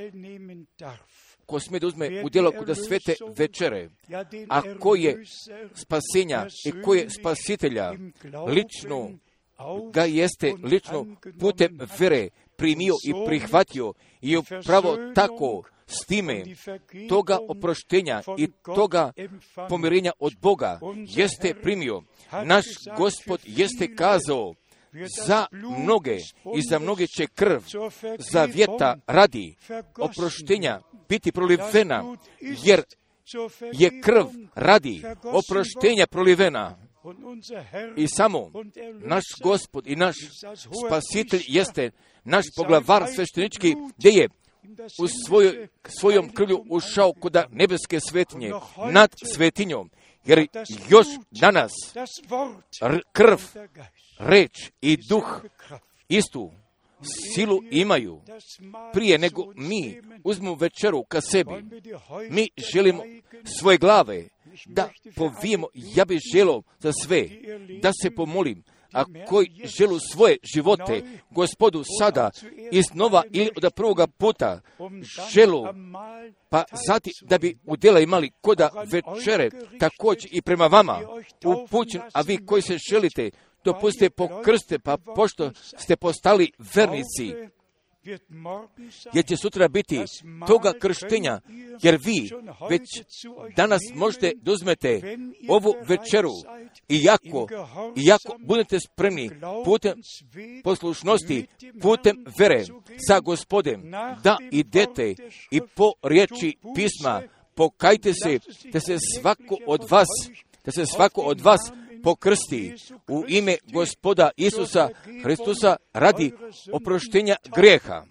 ko smije da uzme udjelo kod svete večere, a ko je spasenja i ko je spasitelja lično ga jeste lično putem vere primio i prihvatio i upravo tako s time toga oproštenja i toga pomirenja od Boga jeste primio. Naš Gospod jeste kazao, za mnoge i za mnoge će krv zavjeta radi oproštenja biti prolivena, jer je krv radi oproštenja prolivena. I samo naš Gospod i naš Spasitelj jeste naš poglavar sveštenički, gdje je u svojoj, svojom krvlju ušao kod nebeske svetinje, nad svetinjom, jer još danas r- krv, reč i duh istu silu imaju. Prije nego mi uzmemo večeru ka sebi, mi želimo svoje glave da povijemo. Ja bih želio za sve da se pomolim, a koji želu svoje živote Gospodu sada iznova ili od prvoga puta želu, pa zati da bi udjela imali koda večere također i prema vama upućen, a vi koji se želite dopustite pokrste, pa pošto ste postali vernici, jer će sutra biti toga krštenja, jer vi već danas možete da uzmete ovu večeru i jako, i jako budete spremni putem poslušnosti, putem vere sa Gospodem, da idete i po riječi pisma pokajte se, da se svako od vas, da se svako od vas pokrsti u ime Gospoda Isusa Hristusa radi oproštenja grijeha.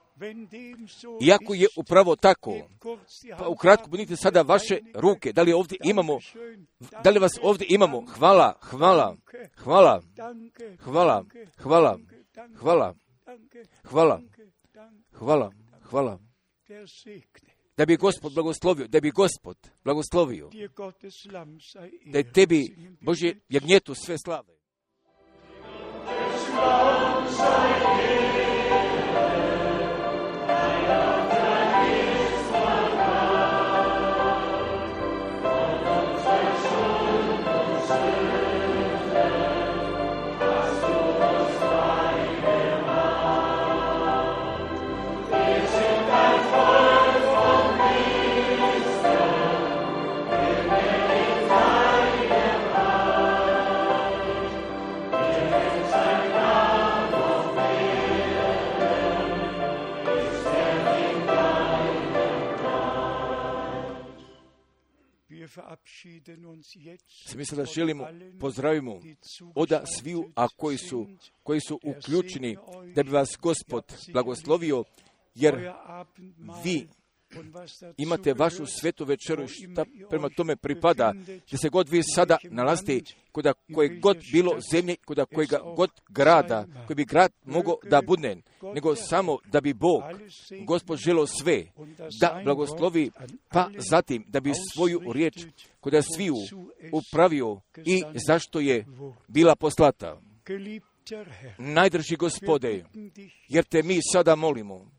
Iako je upravo tako, pa ukratko budite sada vaše ruke, da li ovdje imamo, da li vas ovdje imamo, hvala, hvala, hvala, hvala, hvala, hvala, hvala, hvala, hvala. da bi Gospod blagoslovio, da bi Gospod blagoslovio, da je tebi, Božje jagnjetu, sve slave. Mi sada želimo, pozdravimo oda sviju, a koji su, koji su uključeni, da bi vas Gospod blagoslovio, jer vi imate vašu svetu večeru, šta prema tome pripada, gdje se god vi sada nalazite, kuda koje god bilo zemlje, kuda kojega god grada, koji bi grad mogao da bude, nego samo da bi Bog, Gospod želio sve, da blagoslovi, pa zatim da bi svoju riječ kuda sviju upravio i zašto je bila poslata. Najdrži Gospode, jer te mi sada molimo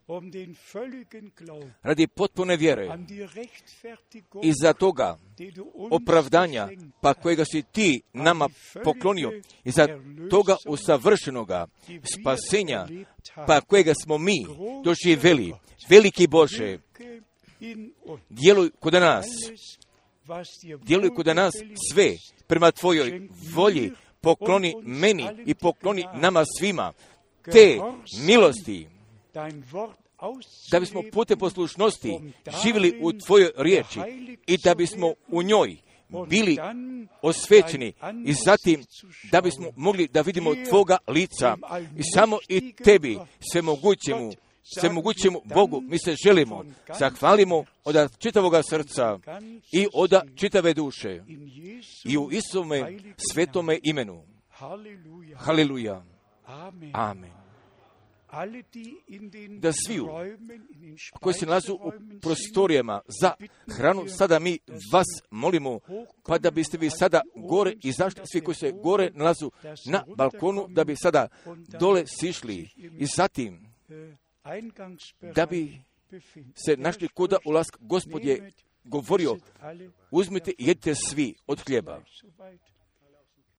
radi potpune vjere i za toga opravdanja, pa kojega si ti nama poklonio, i za toga usavršenoga spasenja, pa kojega smo mi doživjeli. Veliki Bože, djeluj kod nas, djeluj kod nas sve prema tvojoj volji, pokloni meni i pokloni nama svima te milosti, da bismo putem poslušnosti živjeli u tvojoj riječi i da bismo u njoj bili osvećeni i zatim da bismo mogli da vidimo tvoga lica i samo i tebi, svemogućemu, svemogućemu Bogu, mi se želimo, zahvalimo od čitavoga srca i od čitave duše i u Isuvome svetome imenu. Haleluja. Amen. Da sviju koji se nalazu u prostorijama za hranu, sada mi vas molimo, pa da biste vi sada gore izašli, svi koji se gore nalazu na balkonu, da bi sada dole sišli i zatim da bi se našli kuda ulaska. Gospod je govorio, uzmite i jedite svi od hljeba.